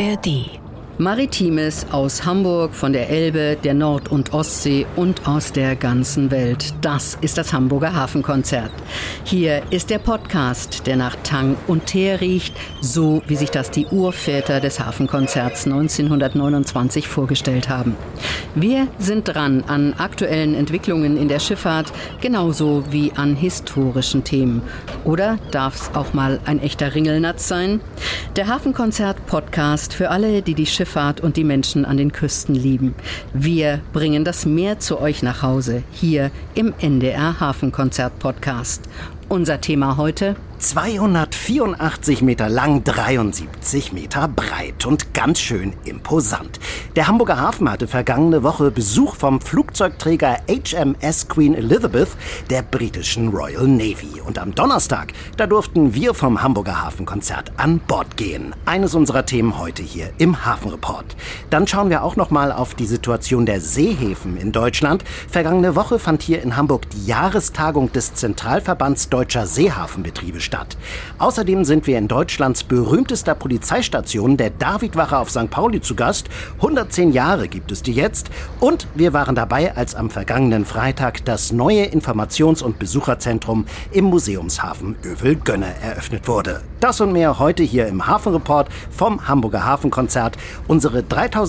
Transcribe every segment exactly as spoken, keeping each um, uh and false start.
R D. Maritimes aus Hamburg, von der Elbe, der Nord- und Ostsee und aus der ganzen Welt. Das ist das Hamburger Hafenkonzert. Hier ist der Podcast, der nach Tang und Teer riecht, so wie sich das die Urväter des Hafenkonzerts neunzehnhundertneunundzwanzig vorgestellt haben. Wir sind dran an aktuellen Entwicklungen in der Schifffahrt, genauso wie an historischen Themen. Oder darf es auch mal ein echter Ringelnatz sein? Der Hafenkonzert-Podcast für alle, die die Schifffahrt und die Menschen an den Küsten lieben. Wir bringen das Meer zu euch nach Hause, hier im N D R Hafenkonzert-Podcast. Unser Thema heute: zweihundertvierundachtzig Meter lang, dreiundsiebzig Meter breit und ganz schön imposant. Der Hamburger Hafen hatte vergangene Woche Besuch vom Flugzeugträger H M S Queen Elizabeth der britischen Royal Navy. Und am Donnerstag, da durften wir vom Hamburger Hafenkonzert an Bord gehen. Eines unserer Themen heute hier im Hafenreport. Dann schauen wir auch noch mal auf die Situation der Seehäfen in Deutschland. Vergangene Woche fand hier in Hamburg die Jahrestagung des Zentralverbands Deutscher Seehafenbetriebe statt. Außerdem sind wir in Deutschlands berühmtester Polizeistation, der Davidwache auf Sankt Pauli, zu Gast. hundertzehn Jahre gibt es die jetzt. Und wir waren dabei, als am vergangenen Freitag das neue Informations- und Besucherzentrum im Museumshafen Övel-Gönne eröffnet wurde. Das und mehr heute hier im Hafenreport vom Hamburger Hafenkonzert. Unsere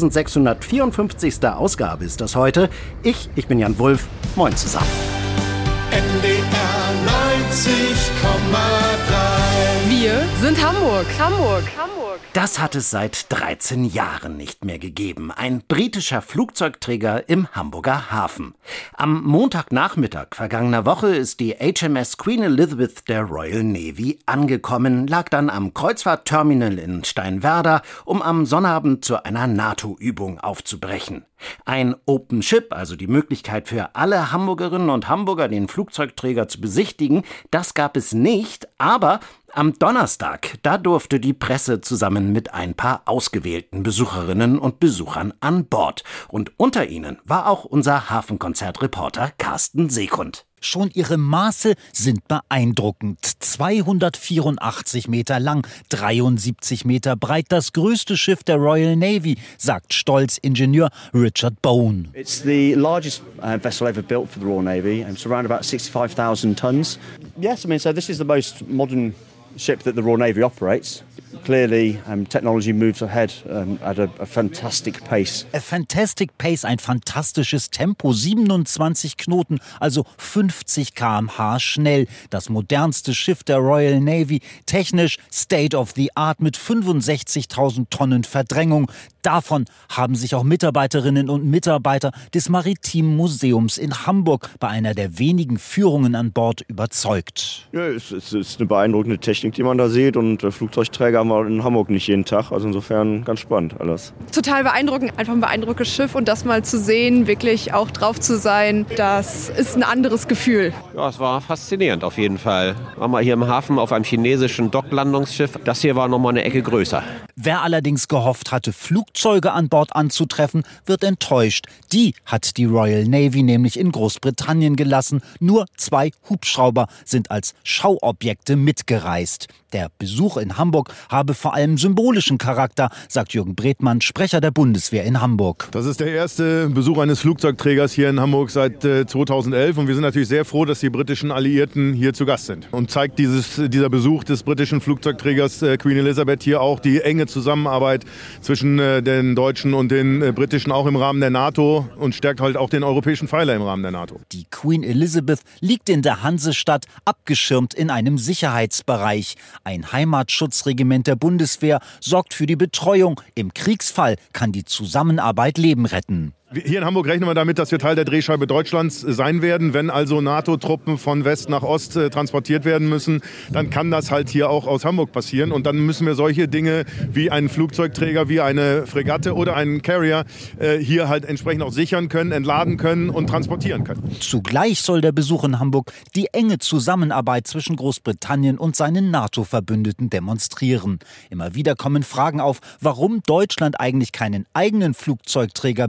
dreitausendsechshundertvierundfünfzigste Ausgabe ist das heute. Ich, ich bin Jan Wulff. Moin zusammen. N D R neunzig Komma drei. Wir sind Hamburg. Hamburg. Hamburg. Das hat es seit dreizehn Jahren nicht mehr gegeben. Ein britischer Flugzeugträger im Hamburger Hafen. Am Montagnachmittag vergangener Woche ist die H M S Queen Elizabeth der Royal Navy angekommen, lag dann am Kreuzfahrtterminal in Steinwerder, um am Sonnabend zu einer NATO-Übung aufzubrechen. Ein Open Ship, also die Möglichkeit für alle Hamburgerinnen und Hamburger, den Flugzeugträger zu besichtigen, das gab es nicht, aber am Donnerstag, da durfte die Presse zusammen mit ein paar ausgewählten Besucherinnen und Besuchern an Bord. Und unter ihnen war auch unser Hafenkonzertreporter Carsten Sekund. Schon ihre Maße sind beeindruckend. zweihundertvierundachtzig Meter lang, dreiundsiebzig Meter breit, das größte Schiff der Royal Navy, sagt stolz Ingenieur Richard Bone. It's the largest uh, vessel ever built for the Royal Navy. It's around about sixty-five thousand tons. Yes, I mean, so this is the most modern ship that the Royal Navy operates. Clearly, um, technology moves ahead um, at a, a fantastic pace. A fantastic pace, ein fantastisches Tempo, siebenundzwanzig Knoten, also fünfzig Kilometer pro Stunde schnell. Das modernste Schiff der Royal Navy, technisch State of the Art mit fünfundsechzigtausend Tonnen Verdrängung. Davon haben sich auch Mitarbeiterinnen und Mitarbeiter des Maritimen Museums in Hamburg bei einer der wenigen Führungen an Bord überzeugt. Ja, es, es ist eine beeindruckende Technik, die man da sieht, und äh, Flugzeugträger haben wir in Hamburg nicht jeden Tag, also insofern ganz spannend alles. Total beeindruckend, einfach ein beeindruckendes Schiff, und das mal zu sehen, wirklich auch drauf zu sein, das ist ein anderes Gefühl. Ja, es war faszinierend auf jeden Fall. Waren wir hier im Hafen auf einem chinesischen Docklandungsschiff, das hier war nochmal eine Ecke größer. Wer allerdings gehofft hatte, Flugzeuge an Bord anzutreffen, wird enttäuscht. Die hat die Royal Navy nämlich in Großbritannien gelassen. Nur zwei Hubschrauber sind als Schauobjekte mitgereist. Der Besuch in Hamburg habe vor allem symbolischen Charakter, sagt Jürgen Bredmann, Sprecher der Bundeswehr in Hamburg. Das ist der erste Besuch eines Flugzeugträgers hier in Hamburg seit äh, zweitausendelf, und wir sind natürlich sehr froh, dass die britischen Alliierten hier zu Gast sind. Und zeigt dieses, dieser Besuch des britischen Flugzeugträgers äh, Queen Elizabeth hier auch die enge Zusammenarbeit zwischen äh, den Deutschen und den äh, Britischen, auch im Rahmen der NATO, und stärkt halt auch den europäischen Pfeiler im Rahmen der NATO. Die Queen Elizabeth liegt in der Hansestadt, abgeschirmt in einem Sicherheitsbereich. Ein Heimatschutzregiment der Bundeswehr sorgt für die Betreuung. Im Kriegsfall kann die Zusammenarbeit Leben retten. Hier in Hamburg rechnen wir damit, dass wir Teil der Drehscheibe Deutschlands sein werden. Wenn also NATO-Truppen von West nach Ost äh, transportiert werden müssen, dann kann das halt hier auch aus Hamburg passieren. Und dann müssen wir solche Dinge wie einen Flugzeugträger, wie eine Fregatte oder einen Carrier äh, hier halt entsprechend auch sichern können, entladen können und transportieren können. Zugleich soll der Besuch in Hamburg die enge Zusammenarbeit zwischen Großbritannien und seinen NATO-Verbündeten demonstrieren. Immer wieder kommen Fragen auf, warum Deutschland eigentlich keinen eigenen Flugzeugträger besitzt.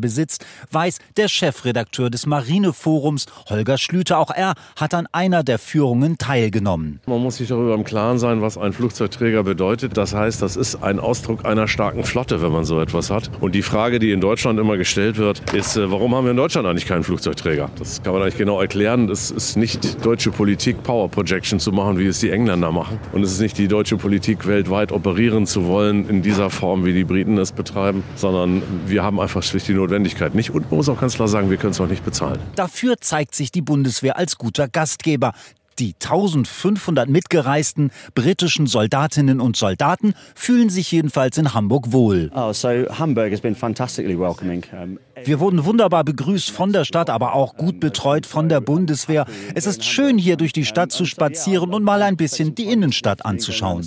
weiß der Chefredakteur des Marineforums, Holger Schlüter. Auch er hat an einer der Führungen teilgenommen. Man muss sich darüber im Klaren sein, was ein Flugzeugträger bedeutet. Das heißt, das ist ein Ausdruck einer starken Flotte, wenn man so etwas hat. Und die Frage, die in Deutschland immer gestellt wird, ist, warum haben wir in Deutschland eigentlich keinen Flugzeugträger? Das kann man eigentlich genau erklären. Es ist nicht deutsche Politik, Power Projection zu machen, wie es die Engländer machen. Und es ist nicht die deutsche Politik, weltweit operieren zu wollen in dieser Form, wie die Briten es betreiben, sondern wir haben einfach schlicht die Notwendigkeit nicht. Und man muss auch ganz klar sagen, wir können es auch nicht bezahlen. Dafür zeigt sich die Bundeswehr als guter Gastgeber. Die eintausendfünfhundert mitgereisten britischen Soldatinnen und Soldaten fühlen sich jedenfalls in Hamburg wohl. Oh, so Hamburg has been fantastically welcoming. Um, Wir wurden wunderbar begrüßt von der Stadt, aber auch gut betreut von der Bundeswehr. Es ist schön, hier durch die Stadt zu spazieren und mal ein bisschen die Innenstadt anzuschauen.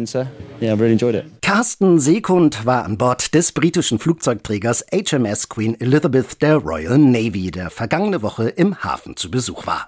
Carsten Seekund war an Bord des britischen Flugzeugträgers H M S Queen Elizabeth der Royal Navy, der vergangene Woche im Hafen zu Besuch war.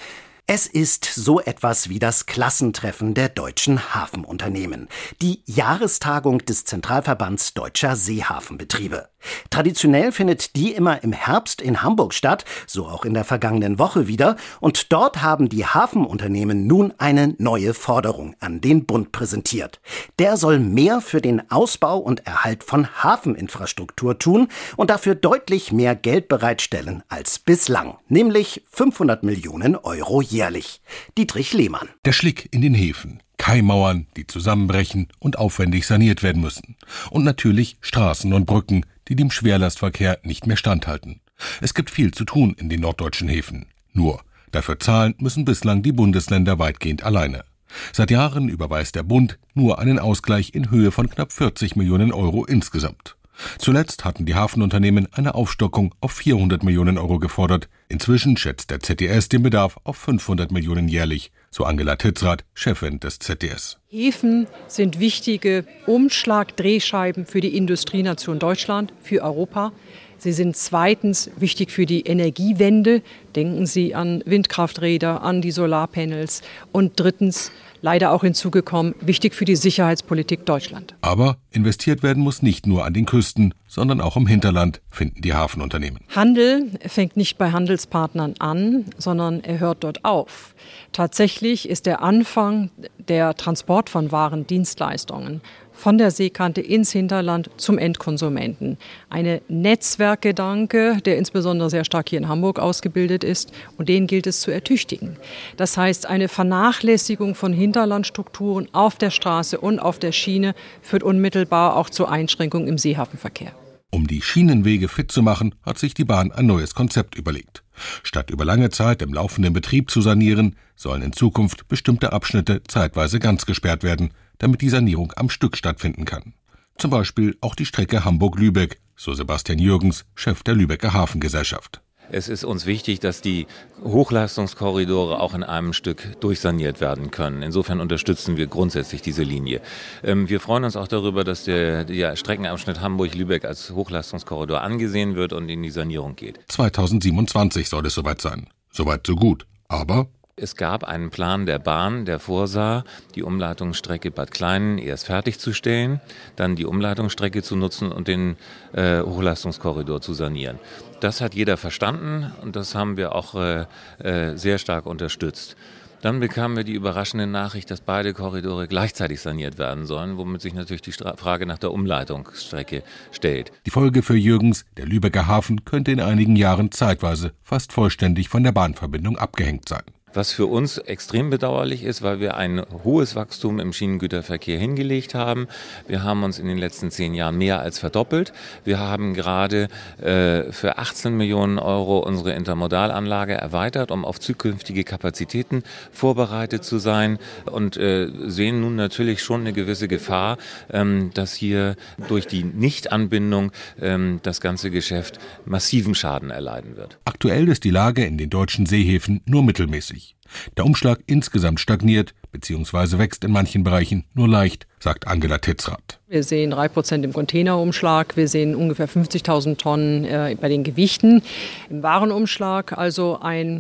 Es ist so etwas wie das Klassentreffen der deutschen Hafenunternehmen, die Jahrestagung des Zentralverbands Deutscher Seehafenbetriebe. Traditionell findet die immer im Herbst in Hamburg statt, so auch in der vergangenen Woche wieder, und dort haben die Hafenunternehmen nun eine neue Forderung an den Bund präsentiert. Der soll mehr für den Ausbau und Erhalt von Hafeninfrastruktur tun und dafür deutlich mehr Geld bereitstellen als bislang, nämlich fünfhundert Millionen Euro jährlich. Dietrich Lehmann. Der Schlick in den Häfen. Kaimauern, die zusammenbrechen und aufwendig saniert werden müssen. Und natürlich Straßen und Brücken, die dem Schwerlastverkehr nicht mehr standhalten. Es gibt viel zu tun in den norddeutschen Häfen. Nur, dafür zahlen müssen bislang die Bundesländer weitgehend alleine. Seit Jahren überweist der Bund nur einen Ausgleich in Höhe von knapp vierzig Millionen Euro insgesamt. Zuletzt hatten die Hafenunternehmen eine Aufstockung auf vierhundert Millionen Euro gefordert. Inzwischen schätzt der Z D S den Bedarf auf fünfhundert Millionen jährlich, so Angela Titzrath, Chefin des Z D S. Häfen sind wichtige Umschlag-Drehscheiben für die Industrienation Deutschland, für Europa. Sie sind zweitens wichtig für die Energiewende. Denken Sie an Windkrafträder, an die Solarpanels. Und drittens, leider auch hinzugekommen, wichtig für die Sicherheitspolitik Deutschland. Aber investiert werden muss nicht nur an den Küsten, sondern auch im Hinterland, finden die Hafenunternehmen. Handel fängt nicht bei Handelspartnern an, sondern er hört dort auf. Tatsächlich ist der Anfang der Transport von Waren, Dienstleistungen von der Seekante ins Hinterland zum Endkonsumenten. Eine Netzwerkgedanke, der insbesondere sehr stark hier in Hamburg ausgebildet ist, und den gilt es zu ertüchtigen. Das heißt, eine Vernachlässigung von Hinterlandstrukturen auf der Straße und auf der Schiene führt unmittelbar auch zu Einschränkungen im Seehafenverkehr. Um die Schienenwege fit zu machen, hat sich die Bahn ein neues Konzept überlegt. Statt über lange Zeit im laufenden Betrieb zu sanieren, sollen in Zukunft bestimmte Abschnitte zeitweise ganz gesperrt werden, damit die Sanierung am Stück stattfinden kann. Zum Beispiel auch die Strecke Hamburg-Lübeck, so Sebastian Jürgens, Chef der Lübecker Hafengesellschaft. Es ist uns wichtig, dass die Hochleistungskorridore auch in einem Stück durchsaniert werden können. Insofern unterstützen wir grundsätzlich diese Linie. Wir freuen uns auch darüber, dass der, der Streckenabschnitt Hamburg-Lübeck als Hochleistungskorridor angesehen wird und in die Sanierung geht. zweitausendsiebenundzwanzig soll es soweit sein. Soweit so gut. Aber es gab einen Plan der Bahn, der vorsah, die Umleitungsstrecke Bad Kleinen erst fertigzustellen, dann die Umleitungsstrecke zu nutzen und den äh, Hochleistungskorridor zu sanieren. Das hat jeder verstanden und das haben wir auch äh, äh, sehr stark unterstützt. Dann bekamen wir die überraschende Nachricht, dass beide Korridore gleichzeitig saniert werden sollen, womit sich natürlich die Stra- Frage nach der Umleitungsstrecke stellt. Die Folge für Jürgens, der Lübecker Hafen, könnte in einigen Jahren zeitweise fast vollständig von der Bahnverbindung abgehängt sein. Was für uns extrem bedauerlich ist, weil wir ein hohes Wachstum im Schienengüterverkehr hingelegt haben. Wir haben uns in den letzten zehn Jahren mehr als verdoppelt. Wir haben gerade äh, für achtzehn Millionen Euro unsere Intermodalanlage erweitert, um auf zukünftige Kapazitäten vorbereitet zu sein und äh, sehen nun natürlich schon eine gewisse Gefahr, ähm, dass hier durch die Nichtanbindung ähm, das ganze Geschäft massiven Schaden erleiden wird. Aktuell ist die Lage in den deutschen Seehäfen nur mittelmäßig. Der Umschlag insgesamt stagniert bzw. wächst in manchen Bereichen nur leicht, sagt Angela Titzrath. Wir sehen drei Prozent im Containerumschlag, wir sehen ungefähr fünfzigtausend Tonnen äh, bei den Gewichten. Im Warenumschlag also ein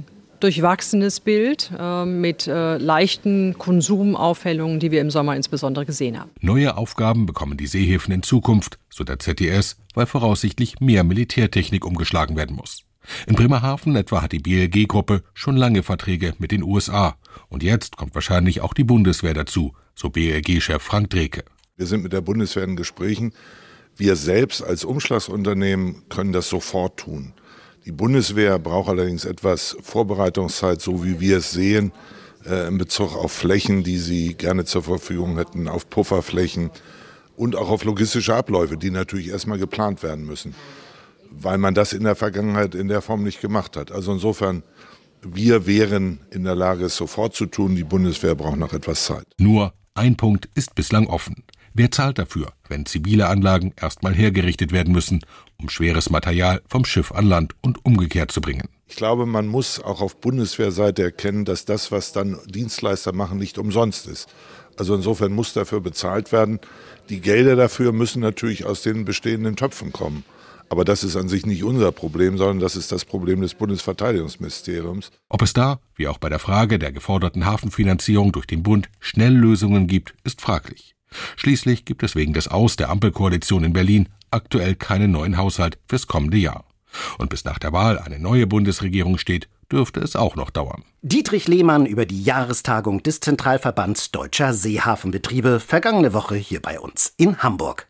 durchwachsenes Bild äh, mit äh, leichten Konsumaufhellungen, die wir im Sommer insbesondere gesehen haben. Neue Aufgaben bekommen die Seehäfen in Zukunft, so der Z D S, weil voraussichtlich mehr Militärtechnik umgeschlagen werden muss. In Bremerhaven etwa hat die B L G-Gruppe schon lange Verträge mit den U S A. Und jetzt kommt wahrscheinlich auch die Bundeswehr dazu, so B L G-Chef Frank Dreke. Wir sind mit der Bundeswehr in Gesprächen. Wir selbst als Umschlagsunternehmen können das sofort tun. Die Bundeswehr braucht allerdings etwas Vorbereitungszeit, so wie wir es sehen, äh, in Bezug auf Flächen, die sie gerne zur Verfügung hätten, auf Pufferflächen und auch auf logistische Abläufe, die natürlich erstmal geplant werden müssen, weil man das in der Vergangenheit in der Form nicht gemacht hat. Also insofern, wir wären in der Lage, es sofort zu tun. Die Bundeswehr braucht noch etwas Zeit. Nur ein Punkt ist bislang offen. Wer zahlt dafür, wenn zivile Anlagen erstmal hergerichtet werden müssen, um schweres Material vom Schiff an Land und umgekehrt zu bringen? Ich glaube, man muss auch auf Bundeswehrseite erkennen, dass das, was dann Dienstleister machen, nicht umsonst ist. Also insofern muss dafür bezahlt werden. Die Gelder dafür müssen natürlich aus den bestehenden Töpfen kommen. Aber das ist an sich nicht unser Problem, sondern das ist das Problem des Bundesverteidigungsministeriums. Ob es da, wie auch bei der Frage der geforderten Hafenfinanzierung durch den Bund, Schnelllösungen gibt, ist fraglich. Schließlich gibt es wegen des Aus der Ampelkoalition in Berlin aktuell keinen neuen Haushalt fürs kommende Jahr. Und bis nach der Wahl eine neue Bundesregierung steht, dürfte es auch noch dauern. Dietrich Lehmann über die Jahrestagung des Zentralverbands Deutscher Seehafenbetriebe vergangene Woche hier bei uns in Hamburg.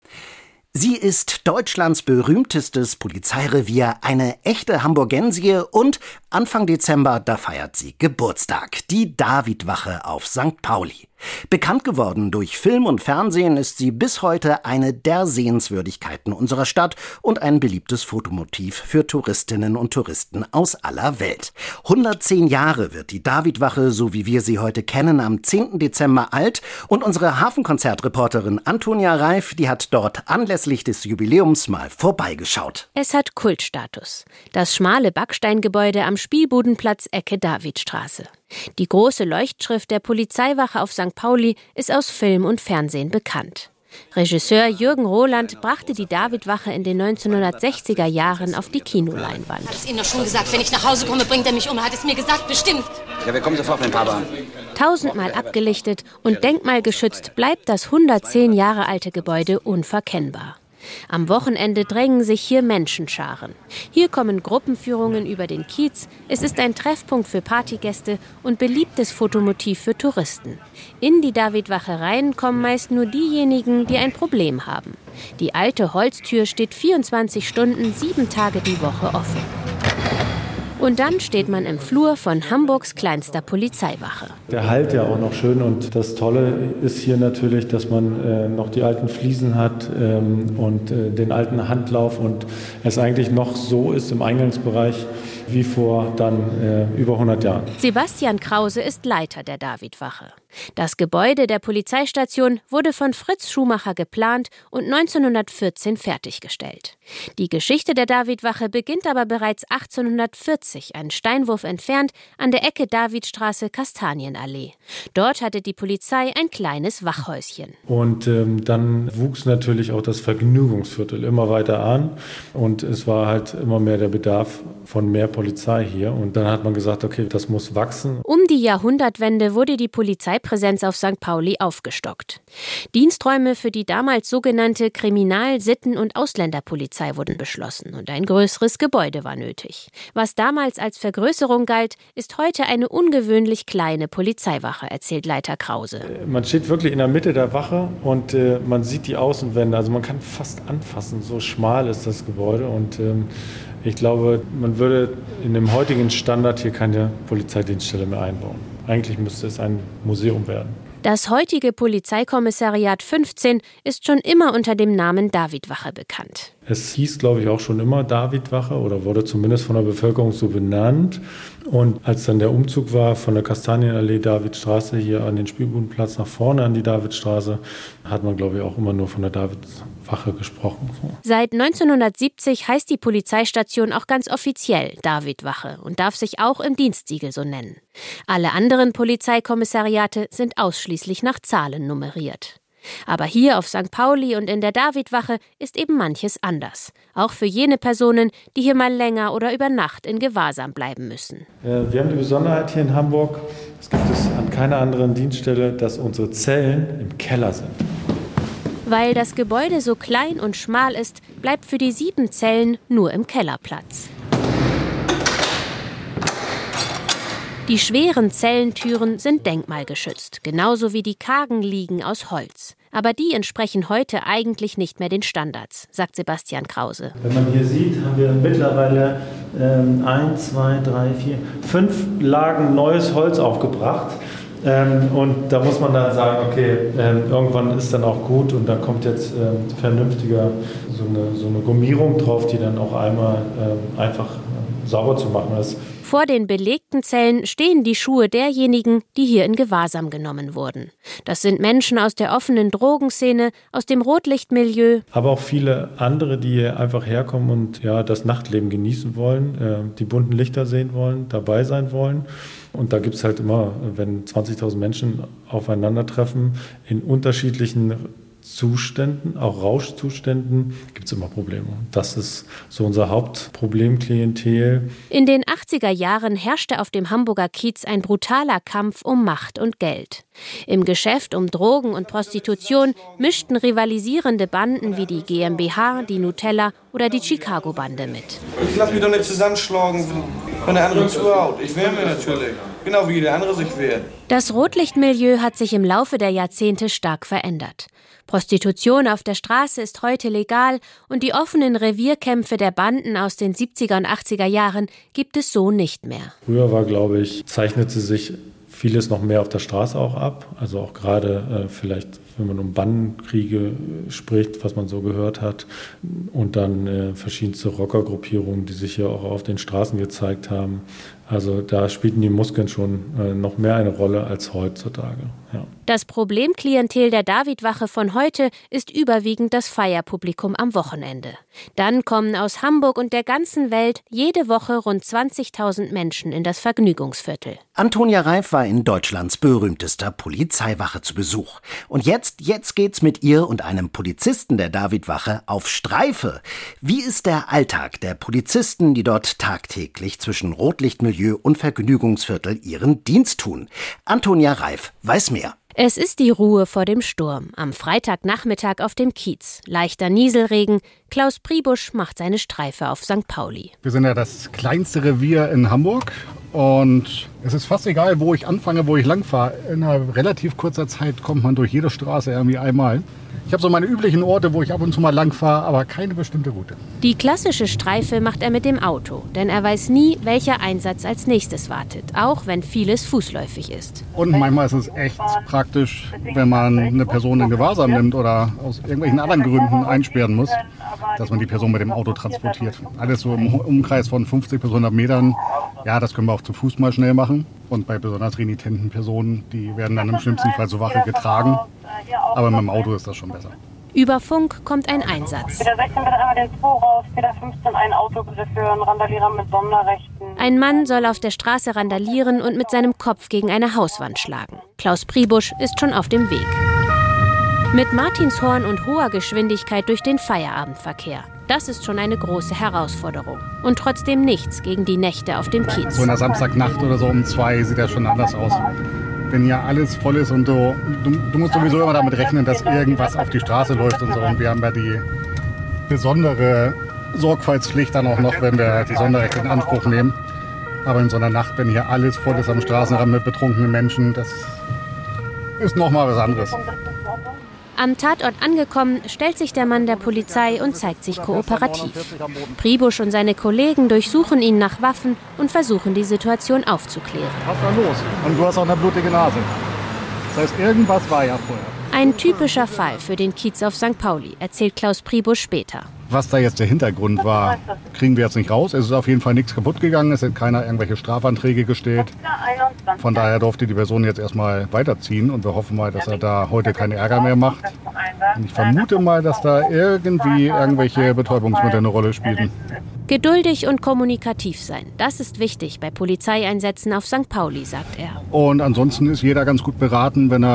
Sie ist Deutschlands berühmtestes Polizeirevier, eine echte Hamburgensie und Anfang Dezember, da feiert sie Geburtstag, die Davidwache auf Sankt Pauli. Bekannt geworden durch Film und Fernsehen ist sie bis heute eine der Sehenswürdigkeiten unserer Stadt und ein beliebtes Fotomotiv für Touristinnen und Touristen aus aller Welt. hundertzehn Jahre wird die Davidwache, so wie wir sie heute kennen, am zehnten Dezember alt und unsere Hafenkonzertreporterin Antonia Reif, die hat dort anlässlich des Jubiläums mal vorbeigeschaut. Es hat Kultstatus. Das schmale Backsteingebäude am Spielbudenplatz Ecke Davidstraße. Die große Leuchtschrift der Polizeiwache auf Sankt Pauli ist aus Film und Fernsehen bekannt. Regisseur Jürgen Roland brachte die Davidwache in den neunzehnhundertsechziger Jahren auf die Kinoleinwand. Ich habe es Ihnen doch schon gesagt, wenn ich nach Hause komme, bringt er mich um. Er hat es mir gesagt, bestimmt. Ja, wir kommen sofort mit dem Papa. Tausendmal abgelichtet und denkmalgeschützt bleibt das hundertzehn Jahre alte Gebäude unverkennbar. Am Wochenende drängen sich hier Menschenscharen. Hier kommen Gruppenführungen über den Kiez. Es ist ein Treffpunkt für Partygäste und beliebtes Fotomotiv für Touristen. In die Davidwache rein kommen meist nur diejenigen, die ein Problem haben. Die alte Holztür steht vierundzwanzig Stunden, sieben Tage die Woche offen. Und dann steht man im Flur von Hamburgs kleinster Polizeiwache. Der Halt ja auch noch schön und das Tolle ist hier natürlich, dass man äh, noch die alten Fliesen hat ähm, und äh, den alten Handlauf und es eigentlich noch so ist im Eingangsbereich wie vor dann äh, über hundert Jahren. Sebastian Krause ist Leiter der Davidwache. Das Gebäude der Polizeistation wurde von Fritz Schumacher geplant und neunzehnhundertvierzehn fertiggestellt. Die Geschichte der Davidwache beginnt aber bereits achtzehnhundertvierzig, einen Steinwurf entfernt, an der Ecke Davidstraße, Kastanienallee. Dort hatte die Polizei ein kleines Wachhäuschen. Und ähm, dann wuchs natürlich auch das Vergnügungsviertel immer weiter an und es war halt immer mehr der Bedarf von mehr Polizei hier. Und dann hat man gesagt, okay, das muss wachsen. Um die Jahrhundertwende wurde die Polizeipräsenz auf Sankt Pauli aufgestockt. Diensträume für die damals sogenannte Kriminal-, Sitten- und Ausländerpolizei wurden beschlossen und ein größeres Gebäude war nötig. Was damals als Vergrößerung galt, ist heute eine ungewöhnlich kleine Polizeiwache, erzählt Leiter Krause. Man steht wirklich in der Mitte der Wache und äh, man sieht die Außenwände. Also man kann fast anfassen, so schmal ist das Gebäude. Und ähm, ich glaube, man würde in dem heutigen Standard hier keine Polizeidienststelle mehr einbauen. Eigentlich müsste es ein Museum werden. Das heutige Polizeikommissariat fünfzehn ist schon immer unter dem Namen Davidwache bekannt. Es hieß, glaube ich, auch schon immer Davidwache oder wurde zumindest von der Bevölkerung so benannt. Und als dann der Umzug war von der Kastanienallee, Davidstraße hier an den Spielbudenplatz nach vorne an die Davidstraße, hat man, glaube ich, auch immer nur von der Davidwache gesprochen. Seit neunzehnhundertsiebzig heißt die Polizeistation auch ganz offiziell Davidwache und darf sich auch im Dienstsiegel so nennen. Alle anderen Polizeikommissariate sind ausschließlich nach Zahlen nummeriert. Aber hier auf Sankt Pauli und in der Davidwache ist eben manches anders. Auch für jene Personen, die hier mal länger oder über Nacht in Gewahrsam bleiben müssen. Wir haben die Besonderheit hier in Hamburg, das gibt es an keiner anderen Dienststelle, dass unsere Zellen im Keller sind. Weil das Gebäude so klein und schmal ist, bleibt für die sieben Zellen nur im Keller Platz. Die schweren Zellentüren sind denkmalgeschützt, genauso wie die kargen Liegen aus Holz. Aber die entsprechen heute eigentlich nicht mehr den Standards, sagt Sebastian Krause. Wenn man hier sieht, haben wir mittlerweile ähm, ein, zwei, drei, vier, fünf Lagen neues Holz aufgebracht. Ähm, und da muss man dann sagen, okay, ähm, irgendwann ist dann auch gut und da kommt jetzt ähm, vernünftiger so eine, so eine Gummierung drauf, die dann auch einmal ähm, einfach äh, sauber zu machen ist. Vor den belegten Zellen stehen die Schuhe derjenigen, die hier in Gewahrsam genommen wurden. Das sind Menschen aus der offenen Drogenszene, aus dem Rotlichtmilieu. Aber auch viele andere, die hier einfach herkommen und ja, das Nachtleben genießen wollen, äh, die bunten Lichter sehen wollen, dabei sein wollen. Und da gibt es halt immer, wenn zwanzigtausend Menschen aufeinandertreffen, in unterschiedlichen Zuständen, auch Rauschzuständen, gibt es immer Probleme. Das ist so unser Hauptproblemklientel. In den achtziger Jahren herrschte auf dem Hamburger Kiez ein brutaler Kampf um Macht und Geld. Im Geschäft um Drogen und Prostitution mischten rivalisierende Banden wie die G m b H, die Nutella oder die Chicago-Bande mit. Ich lasse mich doch nicht zusammenschlagen, wenn der andere zuhaut. Ich wehre mir natürlich, genau wie der andere sich wehrt. Das Rotlichtmilieu hat sich im Laufe der Jahrzehnte stark verändert. Prostitution auf der Straße ist heute legal und die offenen Revierkämpfe der Banden aus den siebziger und achtziger Jahren gibt es so nicht mehr. Früher war, glaube ich, zeichnete sich vieles noch mehr auf der Straße auch ab. Also auch gerade äh, vielleicht, wenn man um Bandenkriege spricht, was man so gehört hat. Und dann äh, verschiedenste Rockergruppierungen, die sich hier auch auf den Straßen gezeigt haben. Also da spielten die Muskeln schon äh, noch mehr eine Rolle als heutzutage. Ja. Das Problemklientel der Davidwache von heute ist überwiegend das Feierpublikum am Wochenende. Dann kommen aus Hamburg und der ganzen Welt jede Woche rund zwanzigtausend Menschen in das Vergnügungsviertel. Antonia Reif war in Deutschlands berühmtester Polizeiwache zu Besuch. Und jetzt, jetzt geht's mit ihr und einem Polizisten der Davidwache auf Streife. Wie ist der Alltag der Polizisten, die dort tagtäglich zwischen Rotlichtmilieu und Vergnügungsviertel ihren Dienst tun? Antonia Reif weiß mehr. Es ist die Ruhe vor dem Sturm. Am Freitagnachmittag auf dem Kiez. Leichter Nieselregen. Klaus Pribusch macht seine Streife auf Sankt Pauli. Wir sind ja das kleinste Revier in Hamburg. Und es ist fast egal, wo ich anfange, wo ich langfahre. In einer relativ kurzer Zeit kommt man durch jede Straße irgendwie einmal. Ich habe so meine üblichen Orte, wo ich ab und zu mal langfahre, aber keine bestimmte Route. Die klassische Streife macht er mit dem Auto, denn er weiß nie, welcher Einsatz als nächstes wartet, auch wenn vieles fußläufig ist. Und manchmal ist es echt praktisch, wenn man eine Person in Gewahrsam nimmt oder aus irgendwelchen anderen Gründen einsperren muss, dass man die Person mit dem Auto transportiert. Alles so im Umkreis von fünfzig bis hundert Metern. Ja, das können wir auch zu Fuß mal schnell machen. Und bei besonders renitenten Personen, die werden dann im schlimmsten Fall zur Wache getragen. Aber mit dem Auto ist das schon besser. Über Funk kommt ein Einsatz. Peter sechzehn bitte einmal den zwei raus, Peter fünfzehn ein Auto bitte für einen Randalierer mit Sonderrechten. Ein Mann soll auf der Straße randalieren und mit seinem Kopf gegen eine Hauswand schlagen. Klaus Pribusch ist schon auf dem Weg. Mit Martinshorn und hoher Geschwindigkeit durch den Feierabendverkehr. Das ist schon eine große Herausforderung. Und trotzdem nichts gegen die Nächte auf dem Kiez. So in der Samstagnacht oder so um zwei sieht das schon anders aus. Wenn hier alles voll ist und du, du, du musst sowieso immer damit rechnen, dass irgendwas auf die Straße läuft und so. Und wir haben ja die besondere Sorgfaltspflicht dann auch noch, wenn wir die Sonderrechte in Anspruch nehmen. Aber in so einer Nacht, wenn hier alles voll ist am Straßenrand mit betrunkenen Menschen, das ist nochmal was anderes. Am Tatort angekommen, stellt sich der Mann der Polizei und zeigt sich kooperativ. Pribusch und seine Kollegen durchsuchen ihn nach Waffen und versuchen, die Situation aufzuklären. Was ist da los? Und du hast auch eine blutige Nase. Das heißt, irgendwas war ja vorher. Ein typischer Fall für den Kiez auf Sankt Pauli, erzählt Klaus Pribusch später. Was da jetzt der Hintergrund war, kriegen wir jetzt nicht raus. Es ist auf jeden Fall nichts kaputt gegangen. Es sind keiner irgendwelche Strafanträge gestellt. Von daher durfte die Person jetzt erstmal weiterziehen. Und wir hoffen mal, dass er da heute keinen Ärger mehr macht. Und ich vermute mal, dass da irgendwie irgendwelche Betäubungsmittel eine Rolle spielen. Geduldig und kommunikativ sein, das ist wichtig bei Polizeieinsätzen auf Sankt Pauli, sagt er. Und ansonsten ist jeder ganz gut beraten, wenn er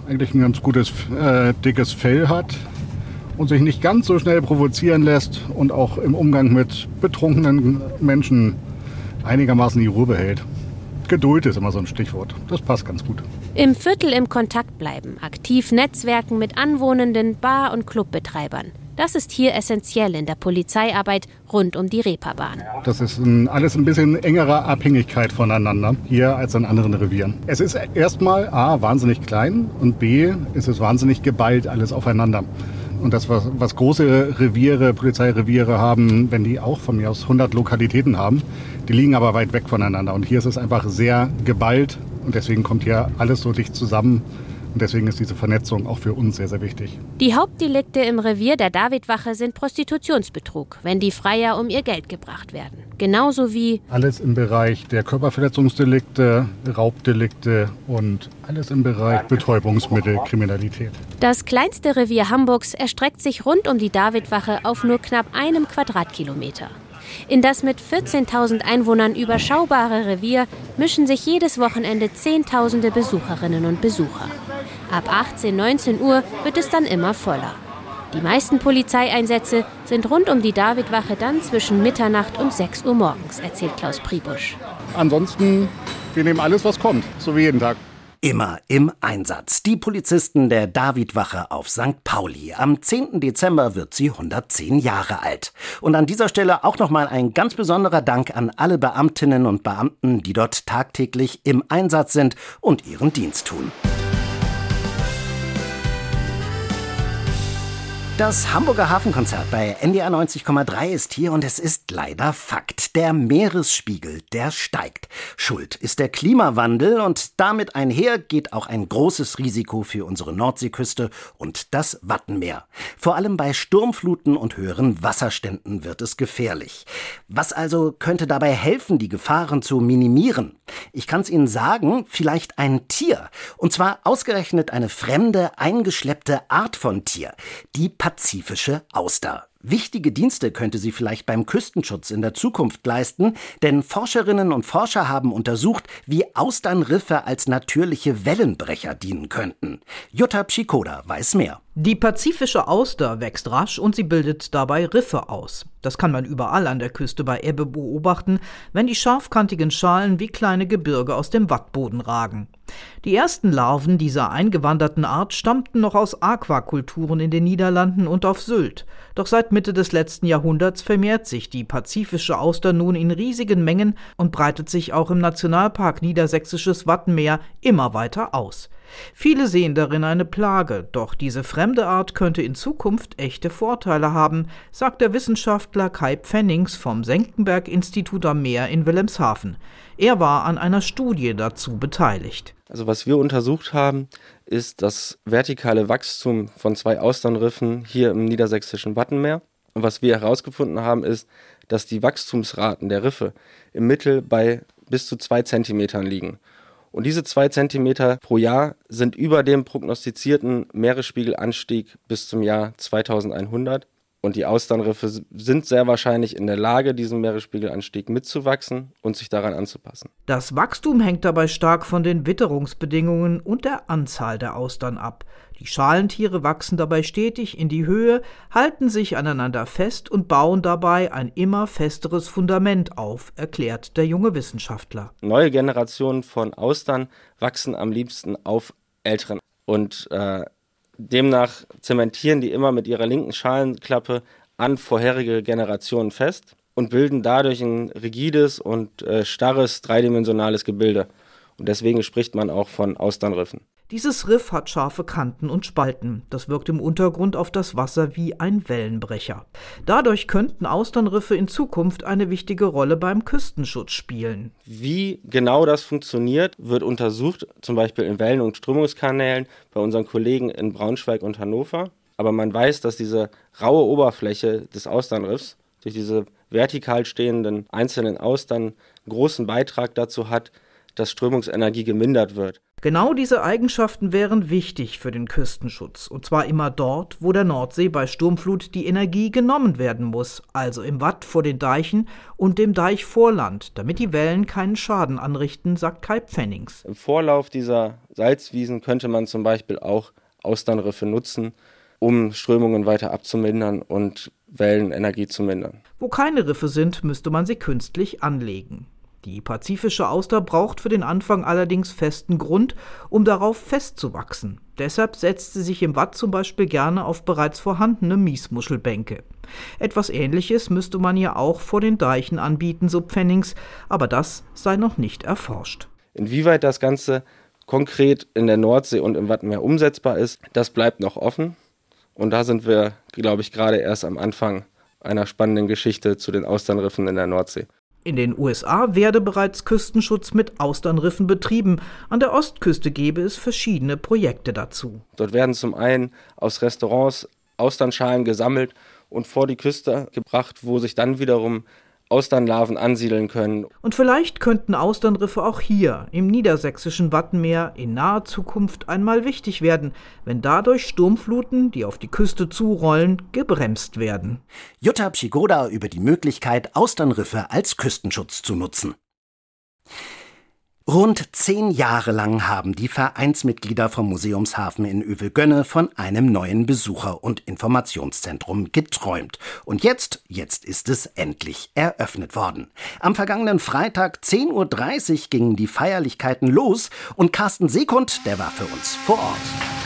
eigentlich ein ganz gutes, äh, dickes Fell hat und sich nicht ganz so schnell provozieren lässt und auch im Umgang mit betrunkenen Menschen einigermaßen die Ruhe behält. Geduld ist immer so ein Stichwort. Das passt ganz gut. Im Viertel im Kontakt bleiben, aktiv netzwerken mit anwohnenden Bar- und Clubbetreibern. Das ist hier essentiell in der Polizeiarbeit rund um die Reeperbahn. Das ist ein, alles ein bisschen engerer Abhängigkeit voneinander hier als in anderen Revieren. Es ist erstmal A, wahnsinnig klein und B, ist es wahnsinnig geballt alles aufeinander. Und das, was, was große Reviere, Polizeireviere haben, wenn die auch von mir aus hundert Lokalitäten haben, die liegen aber weit weg voneinander. Und hier ist es einfach sehr geballt und deswegen kommt hier alles so dicht zusammen. Und deswegen ist diese Vernetzung auch für uns sehr, sehr wichtig. Die Hauptdelikte im Revier der Davidwache sind Prostitutionsbetrug, wenn die Freier um ihr Geld gebracht werden. Genauso wie alles im Bereich der Körperverletzungsdelikte, Raubdelikte und alles im Bereich Betäubungsmittelkriminalität. Das kleinste Revier Hamburgs erstreckt sich rund um die Davidwache auf nur knapp einem Quadratkilometer. In das mit vierzehntausend Einwohnern überschaubare Revier mischen sich jedes Wochenende Zehntausende Besucherinnen und Besucher. Ab achtzehn, neunzehn Uhr wird es dann immer voller. Die meisten Polizeieinsätze sind rund um die Davidwache dann zwischen Mitternacht und sechs Uhr morgens, erzählt Klaus Pribusch. Ansonsten, wir nehmen alles, was kommt, so wie jeden Tag. Immer im Einsatz. Die Polizisten der Davidwache auf Sankt Pauli. Am zehnten Dezember wird sie hundertzehn Jahre alt. Und an dieser Stelle auch nochmal ein ganz besonderer Dank an alle Beamtinnen und Beamten, die dort tagtäglich im Einsatz sind und ihren Dienst tun. Das Hamburger Hafenkonzert bei N D R neunzig Komma drei ist hier und es ist leider Fakt. Der Meeresspiegel, der steigt. Schuld ist der Klimawandel und damit einher geht auch ein großes Risiko für unsere Nordseeküste und das Wattenmeer. Vor allem bei Sturmfluten und höheren Wasserständen wird es gefährlich. Was also könnte dabei helfen, die Gefahren zu minimieren? Ich kann es Ihnen sagen, vielleicht ein Tier. Und zwar ausgerechnet eine fremde, eingeschleppte Art von Tier. Die pazifische Auster. Wichtige Dienste könnte sie vielleicht beim Küstenschutz in der Zukunft leisten, denn Forscherinnen und Forscher haben untersucht, wie Austernriffe als natürliche Wellenbrecher dienen könnten. Jutta Pschikoda weiß mehr. Die pazifische Auster wächst rasch und sie bildet dabei Riffe aus. Das kann man überall an der Küste bei Ebbe beobachten, wenn die scharfkantigen Schalen wie kleine Gebirge aus dem Wattboden ragen. Die ersten Larven dieser eingewanderten Art stammten noch aus Aquakulturen in den Niederlanden und auf Sylt. Doch seit Mitte des letzten Jahrhunderts vermehrt sich die pazifische Auster nun in riesigen Mengen und breitet sich auch im Nationalpark Niedersächsisches Wattenmeer immer weiter aus. Viele sehen darin eine Plage, doch diese fremde Art könnte in Zukunft echte Vorteile haben, sagt der Wissenschaftler Kai Pfennings vom Senckenberg-Institut am Meer in Wilhelmshaven. Er war an einer Studie dazu beteiligt. Also was wir untersucht haben, ist das vertikale Wachstum von zwei Austernriffen hier im niedersächsischen Wattenmeer. Und was wir herausgefunden haben, ist, dass die Wachstumsraten der Riffe im Mittel bei bis zu zwei Zentimetern liegen. Und diese zwei Zentimeter pro Jahr sind über dem prognostizierten Meeresspiegelanstieg bis zum Jahr zweitausendeinhundert. Und die Austernriffe sind sehr wahrscheinlich in der Lage, diesem Meeresspiegelanstieg mitzuwachsen und sich daran anzupassen. Das Wachstum hängt dabei stark von den Witterungsbedingungen und der Anzahl der Austern ab. Die Schalentiere wachsen dabei stetig in die Höhe, halten sich aneinander fest und bauen dabei ein immer festeres Fundament auf, erklärt der junge Wissenschaftler. Neue Generationen von Austern wachsen am liebsten auf älteren. Und äh, demnach zementieren die immer mit ihrer linken Schalenklappe an vorherige Generationen fest und bilden dadurch ein rigides und äh, starres dreidimensionales Gebilde. Und deswegen spricht man auch von Austernriffen. Dieses Riff hat scharfe Kanten und Spalten. Das wirkt im Untergrund auf das Wasser wie ein Wellenbrecher. Dadurch könnten Austernriffe in Zukunft eine wichtige Rolle beim Küstenschutz spielen. Wie genau das funktioniert, wird untersucht, zum Beispiel in Wellen- und Strömungskanälen bei unseren Kollegen in Braunschweig und Hannover. Aber man weiß, dass diese raue Oberfläche des Austernriffs durch diese vertikal stehenden einzelnen Austern einen großen Beitrag dazu hat, dass Strömungsenergie gemindert wird. Genau diese Eigenschaften wären wichtig für den Küstenschutz. Und zwar immer dort, wo der Nordsee bei Sturmflut die Energie genommen werden muss, also im Watt vor den Deichen und dem Deichvorland, damit die Wellen keinen Schaden anrichten, sagt Kai Pfennings. Im Vorlauf dieser Salzwiesen könnte man zum Beispiel auch Austernriffe nutzen, um Strömungen weiter abzumindern und Wellenenergie zu mindern. Wo keine Riffe sind, müsste man sie künstlich anlegen. Die pazifische Auster braucht für den Anfang allerdings festen Grund, um darauf festzuwachsen. Deshalb setzt sie sich im Watt zum Beispiel gerne auf bereits vorhandene Miesmuschelbänke. Etwas Ähnliches müsste man ja auch vor den Deichen anbieten, so Pfennings, aber das sei noch nicht erforscht. Inwieweit das Ganze konkret in der Nordsee und im Wattenmeer umsetzbar ist, das bleibt noch offen. Und da sind wir, glaube ich, gerade erst am Anfang einer spannenden Geschichte zu den Austernriffen in der Nordsee. In den U S A werde bereits Küstenschutz mit Austernriffen betrieben. An der Ostküste gäbe es verschiedene Projekte dazu. Dort werden zum einen aus Restaurants Austernschalen gesammelt und vor die Küste gebracht, wo sich dann wiederum Austernlarven ansiedeln können. Und vielleicht könnten Austernriffe auch hier im niedersächsischen Wattenmeer in naher Zukunft einmal wichtig werden, wenn dadurch Sturmfluten, die auf die Küste zurollen, gebremst werden. Jutta Przygoda über die Möglichkeit, Austernriffe als Küstenschutz zu nutzen. Rund zehn Jahre lang haben die Vereinsmitglieder vom Museumshafen in Övelgönne von einem neuen Besucher- und Informationszentrum geträumt. Und jetzt, jetzt ist es endlich eröffnet worden. Am vergangenen Freitag zehn Uhr dreißig gingen die Feierlichkeiten los und Carsten Sekund, der war für uns vor Ort.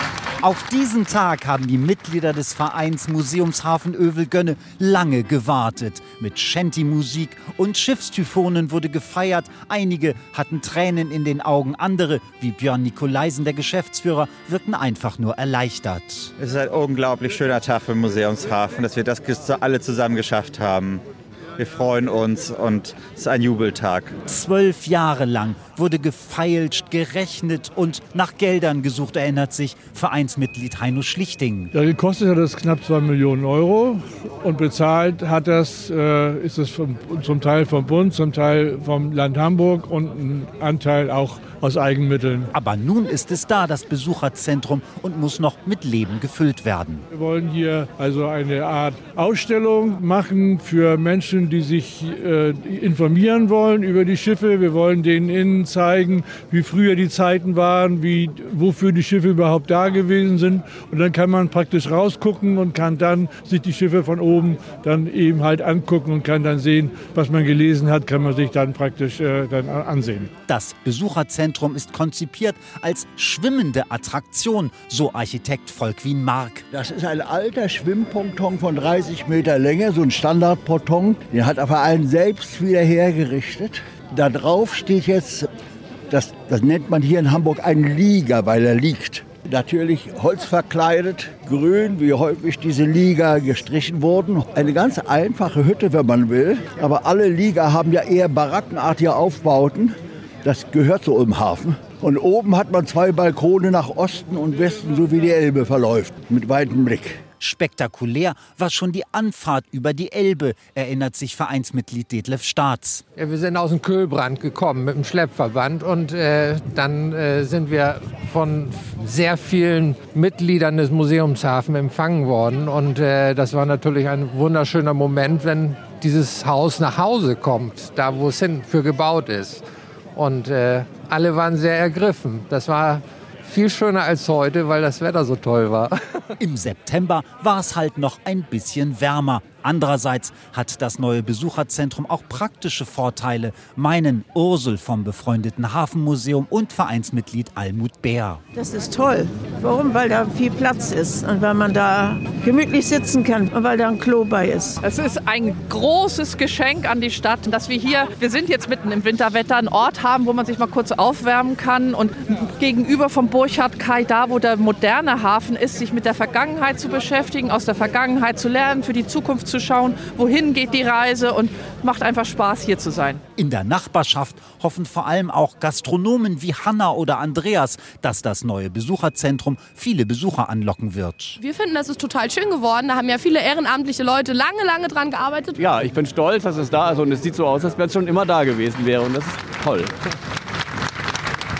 Auf diesen Tag haben die Mitglieder des Vereins Museumshafen Övelgönne lange gewartet. Mit Shanty-Musik und Schiffstyphonen wurde gefeiert. Einige hatten Tränen in den Augen, andere, wie Björn Nikolaisen, der Geschäftsführer, wirkten einfach nur erleichtert. Es ist ein unglaublich schöner Tag für Museumshafen, dass wir das alle zusammen geschafft haben. Wir freuen uns und es ist ein Jubeltag. Zwölf Jahre lang wurde gefeilscht, gerechnet und nach Geldern gesucht, erinnert sich Vereinsmitglied Heino Schlichting. Ja, gekostet hat es knapp zwei Millionen Euro und bezahlt hat das, äh, ist es vom, zum Teil vom Bund, zum Teil vom Land Hamburg und ein Anteil auch aus Eigenmitteln. Aber nun ist es da, das Besucherzentrum, und muss noch mit Leben gefüllt werden. Wir wollen hier also eine Art Ausstellung machen für Menschen, die sich äh, informieren wollen über die Schiffe. Wir wollen denen innen zeigen, wie früher die Zeiten waren, wie, wofür die Schiffe überhaupt da gewesen sind. Und dann kann man praktisch rausgucken und kann dann sich die Schiffe von oben dann eben halt angucken und kann dann sehen, was man gelesen hat, kann man sich dann praktisch äh, dann ansehen. Das Besucherzentrum ist konzipiert als schwimmende Attraktion, so Architekt Volkwin Mark. Das ist ein alter Schwimmponton von dreißig Meter Länge, so ein Standardponton. Den hat der Verein selbst wieder hergerichtet. Da drauf steht jetzt, das, das nennt man hier in Hamburg ein Lieger, weil er liegt. Natürlich holzverkleidet, grün, wie häufig diese Lieger gestrichen wurden. Eine ganz einfache Hütte, wenn man will. Aber alle Lieger haben ja eher barackenartige Aufbauten. Das gehört so im Hafen. Und oben hat man zwei Balkone nach Osten und Westen, so wie die Elbe verläuft, mit weitem Blick. Spektakulär war schon die Anfahrt über die Elbe, erinnert sich Vereinsmitglied Detlef Staats. Ja, wir sind aus dem Kühlbrand gekommen mit dem Schleppverband und äh, dann äh, sind wir von sehr vielen Mitgliedern des Museumshafen empfangen worden. Und äh, das war natürlich ein wunderschöner Moment, wenn dieses Haus nach Hause kommt, da wo es hin für gebaut ist. Und äh, alle waren sehr ergriffen. Das war viel schöner als heute, weil das Wetter so toll war. Im September war es halt noch ein bisschen wärmer. Andererseits hat das neue Besucherzentrum auch praktische Vorteile, meinen Ursel vom befreundeten Hafenmuseum und Vereinsmitglied Almut Bär. Das ist toll. Warum? Weil da viel Platz ist und weil man da gemütlich sitzen kann und weil da ein Klo bei ist. Es ist ein großes Geschenk an die Stadt, dass wir hier, wir sind jetzt mitten im Winterwetter, einen Ort haben, wo man sich mal kurz aufwärmen kann und gegenüber vom Burchard Kai, da wo der moderne Hafen ist, sich mit der Vergangenheit zu beschäftigen, aus der Vergangenheit zu lernen, für die Zukunft zu schauen, wohin geht die Reise, und macht einfach Spaß, hier zu sein. In der Nachbarschaft hoffen vor allem auch Gastronomen wie Hanna oder Andreas, dass das neue Besucherzentrum viele Besucher anlocken wird. Wir finden, das ist total schön geworden. Da haben ja viele ehrenamtliche Leute lange, lange dran gearbeitet. Ja, ich bin stolz, dass es da ist, und es sieht so aus, als wenn es schon immer da gewesen wäre, und das ist toll.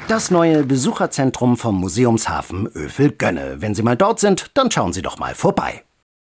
Das neue Besucherzentrum vom Museumshafen Övelgönne. Wenn Sie mal dort sind, dann schauen Sie doch mal vorbei.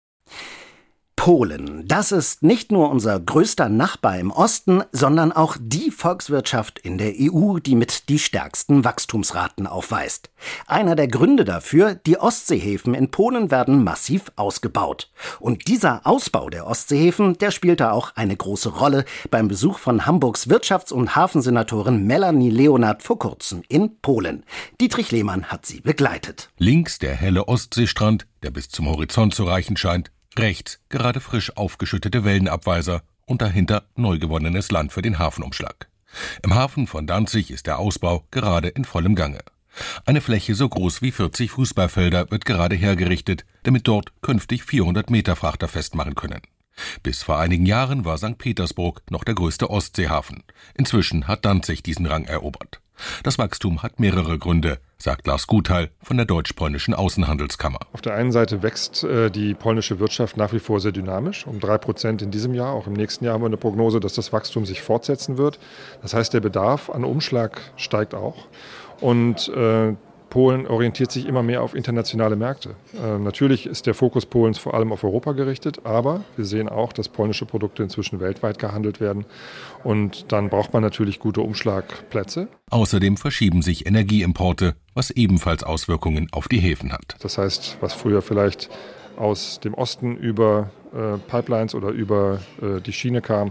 Polen, das ist nicht nur unser größter Nachbar im Osten, sondern auch die Volkswirtschaft in der E U, die mit die stärksten Wachstumsraten aufweist. Einer der Gründe dafür, die Ostseehäfen in Polen werden massiv ausgebaut. Und dieser Ausbau der Ostseehäfen, der spielte auch eine große Rolle beim Besuch von Hamburgs Wirtschafts- und Hafensenatorin Melanie Leonard vor kurzem in Polen. Dietrich Lehmann hat sie begleitet. Links der helle Ostseestrand, der bis zum Horizont zu reichen scheint. Rechts gerade frisch aufgeschüttete Wellenabweiser und dahinter neu gewonnenes Land für den Hafenumschlag. Im Hafen von Danzig ist der Ausbau gerade in vollem Gange. Eine Fläche so groß wie vierzig Fußballfelder wird gerade hergerichtet, damit dort künftig vierhundert Meter Frachter festmachen können. Bis vor einigen Jahren war Sankt Petersburg noch der größte Ostseehafen. Inzwischen hat Danzig diesen Rang erobert. Das Wachstum hat mehrere Gründe, sagt Lars Gutheil von der deutsch-polnischen Außenhandelskammer. Auf der einen Seite wächst äh, die polnische Wirtschaft nach wie vor sehr dynamisch, um drei Prozent in diesem Jahr. Auch im nächsten Jahr haben wir eine Prognose, dass das Wachstum sich fortsetzen wird. Das heißt, der Bedarf an Umschlag steigt auch. Und äh, Polen orientiert sich immer mehr auf internationale Märkte. Äh, natürlich ist der Fokus Polens vor allem auf Europa gerichtet, aber wir sehen auch, dass polnische Produkte inzwischen weltweit gehandelt werden. Und dann braucht man natürlich gute Umschlagplätze. Außerdem verschieben sich Energieimporte, was ebenfalls Auswirkungen auf die Häfen hat. Das heißt, was früher vielleicht aus dem Osten über äh, Pipelines oder über äh, die Schiene kam,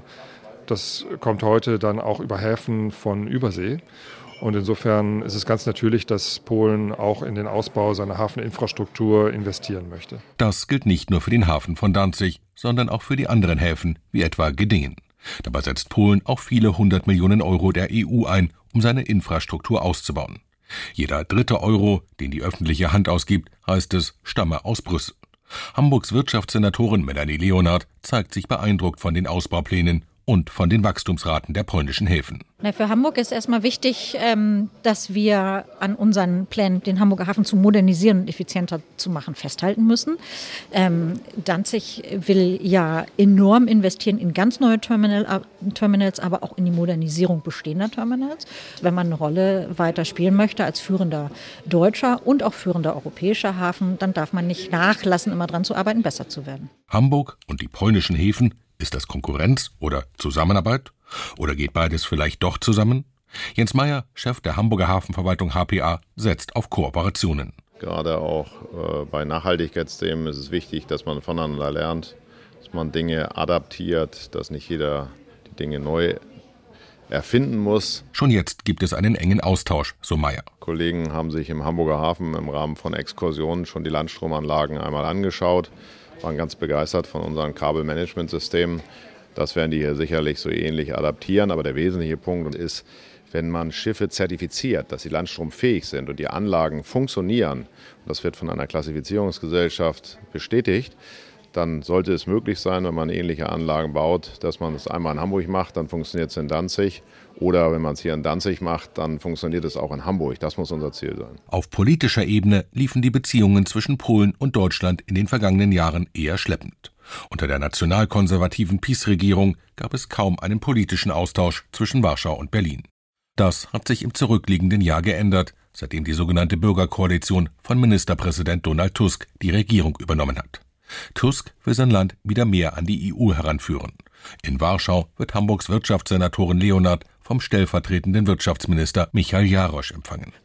das kommt heute dann auch über Häfen von Übersee. Und insofern ist es ganz natürlich, dass Polen auch in den Ausbau seiner Hafeninfrastruktur investieren möchte. Das gilt nicht nur für den Hafen von Danzig, sondern auch für die anderen Häfen, wie etwa Gdingen. Dabei setzt Polen auch viele hundert Millionen Euro der E U ein, um seine Infrastruktur auszubauen. Jeder dritte Euro, den die öffentliche Hand ausgibt, heißt es, stamme aus Brüssel. Hamburgs Wirtschaftssenatorin Melanie Leonard zeigt sich beeindruckt von den Ausbauplänen und von den Wachstumsraten der polnischen Häfen. Na, für Hamburg ist erstmal wichtig, ähm, dass wir an unseren Plänen, den Hamburger Hafen zu modernisieren und effizienter zu machen, festhalten müssen. Ähm, Danzig will ja enorm investieren in ganz neue Terminal, Terminals, aber auch in die Modernisierung bestehender Terminals. Wenn man eine Rolle weiter spielen möchte als führender deutscher und auch führender europäischer Hafen, dann darf man nicht nachlassen, immer dran zu arbeiten, besser zu werden. Hamburg und die polnischen Häfen, ist das Konkurrenz oder Zusammenarbeit? Oder geht beides vielleicht doch zusammen? Jens Meyer, Chef der Hamburger Hafenverwaltung H P A, setzt auf Kooperationen. Gerade auch äh, bei Nachhaltigkeitsthemen ist es wichtig, dass man voneinander lernt, dass man Dinge adaptiert, dass nicht jeder die Dinge neu erfinden muss. Schon jetzt gibt es einen engen Austausch, so Meyer. Kollegen haben sich im Hamburger Hafen im Rahmen von Exkursionen schon die Landstromanlagen einmal angeschaut, waren ganz begeistert von unseren Kabelmanagementsystemen. Das werden die hier sicherlich so ähnlich adaptieren. Aber der wesentliche Punkt ist, wenn man Schiffe zertifiziert, dass sie landstromfähig sind und die Anlagen funktionieren, und das wird von einer Klassifizierungsgesellschaft bestätigt, dann sollte es möglich sein, wenn man ähnliche Anlagen baut, dass man es einmal in Hamburg macht, dann funktioniert es in Danzig. Oder wenn man es hier in Danzig macht, dann funktioniert es auch in Hamburg. Das muss unser Ziel sein. Auf politischer Ebene liefen die Beziehungen zwischen Polen und Deutschland in den vergangenen Jahren eher schleppend. Unter der nationalkonservativen PiS-Regierung gab es kaum einen politischen Austausch zwischen Warschau und Berlin. Das hat sich im zurückliegenden Jahr geändert, seitdem die sogenannte Bürgerkoalition von Ministerpräsident Donald Tusk die Regierung übernommen hat. Tusk will sein Land wieder mehr an die E U heranführen. In Warschau wird Hamburgs Wirtschaftssenatorin Leonard vom stellvertretenden Wirtschaftsminister Michael Jarosz empfangen.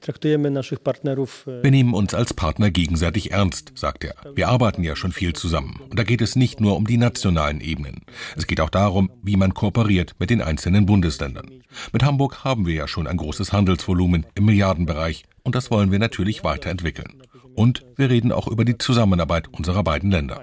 Wir nehmen uns als Partner gegenseitig ernst, sagt er. Wir arbeiten ja schon viel zusammen. Und da geht es nicht nur um die nationalen Ebenen. Es geht auch darum, wie man kooperiert mit den einzelnen Bundesländern. Mit Hamburg haben wir ja schon ein großes Handelsvolumen im Milliardenbereich und das wollen wir natürlich weiterentwickeln. Und wir reden auch über die Zusammenarbeit unserer beiden Länder.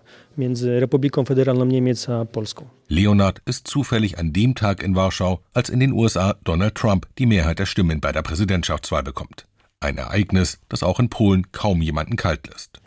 Leonard ist zufällig an dem Tag in Warschau, als in den U S A Donald Trump die Mehrheit der Stimmen bei der Präsidentschaftswahl bekommt. Ein Ereignis, das auch in Polen kaum jemanden kalt lässt.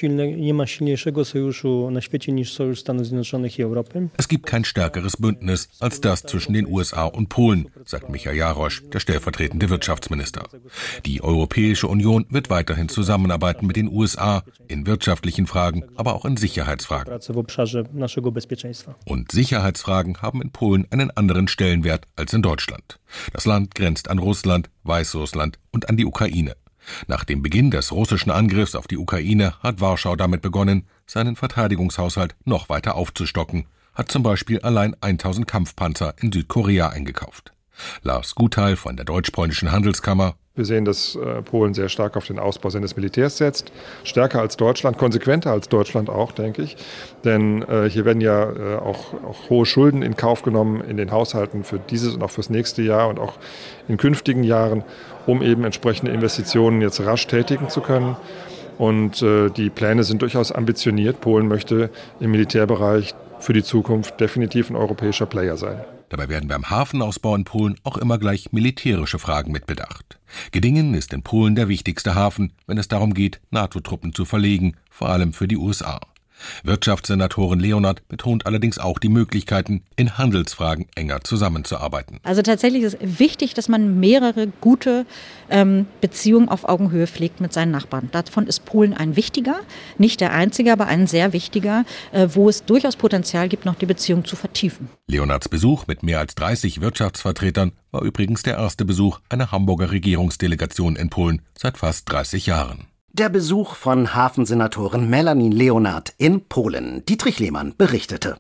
Es gibt kein stärkeres Bündnis als das zwischen den U S A und Polen, sagt Michael Jarosz, der stellvertretende Wirtschaftsminister. Die Europäische Union wird weiterhin zusammenarbeiten mit den U S A in wirtschaftlichen Fragen, aber auch in Sicherheitsfragen. Und Sicherheitsfragen haben in Polen einen anderen Stellenwert als in Deutschland. Das Land grenzt an Russland, Weißrussland und an die Ukraine. Nach dem Beginn des russischen Angriffs auf die Ukraine hat Warschau damit begonnen, seinen Verteidigungshaushalt noch weiter aufzustocken, hat zum Beispiel allein tausend Kampfpanzer in Südkorea eingekauft. Lars Gutheil von der Deutsch-Polnischen Handelskammer: Wir sehen, dass Polen sehr stark auf den Ausbau seines Militärs setzt, stärker als Deutschland, konsequenter als Deutschland auch, denke ich. Denn äh, hier werden ja äh, auch, auch hohe Schulden in Kauf genommen in den Haushalten für dieses und auch fürs nächste Jahr und auch in künftigen Jahren, um eben entsprechende Investitionen jetzt rasch tätigen zu können. Und äh, die Pläne sind durchaus ambitioniert. Polen möchte im Militärbereich für die Zukunft definitiv ein europäischer Player sein. Dabei werden beim Hafenausbau in Polen auch immer gleich militärische Fragen mitbedacht. Geddingen ist in Polen der wichtigste Hafen, wenn es darum geht, NATO-Truppen zu verlegen, vor allem für die U S A. Wirtschaftssenatorin Leonard betont allerdings auch die Möglichkeiten, in Handelsfragen enger zusammenzuarbeiten. Also tatsächlich ist wichtig, dass man mehrere gute ähm, Beziehungen auf Augenhöhe pflegt mit seinen Nachbarn. Davon ist Polen ein wichtiger, nicht der einzige, aber ein sehr wichtiger, äh, wo es durchaus Potenzial gibt, noch die Beziehung zu vertiefen. Leonards Besuch mit mehr als dreißig Wirtschaftsvertretern war übrigens der erste Besuch einer Hamburger Regierungsdelegation in Polen seit fast dreißig Jahren. Der Besuch von Hafensenatorin Melanie Leonard in Polen. Dietrich Lehmann berichtete.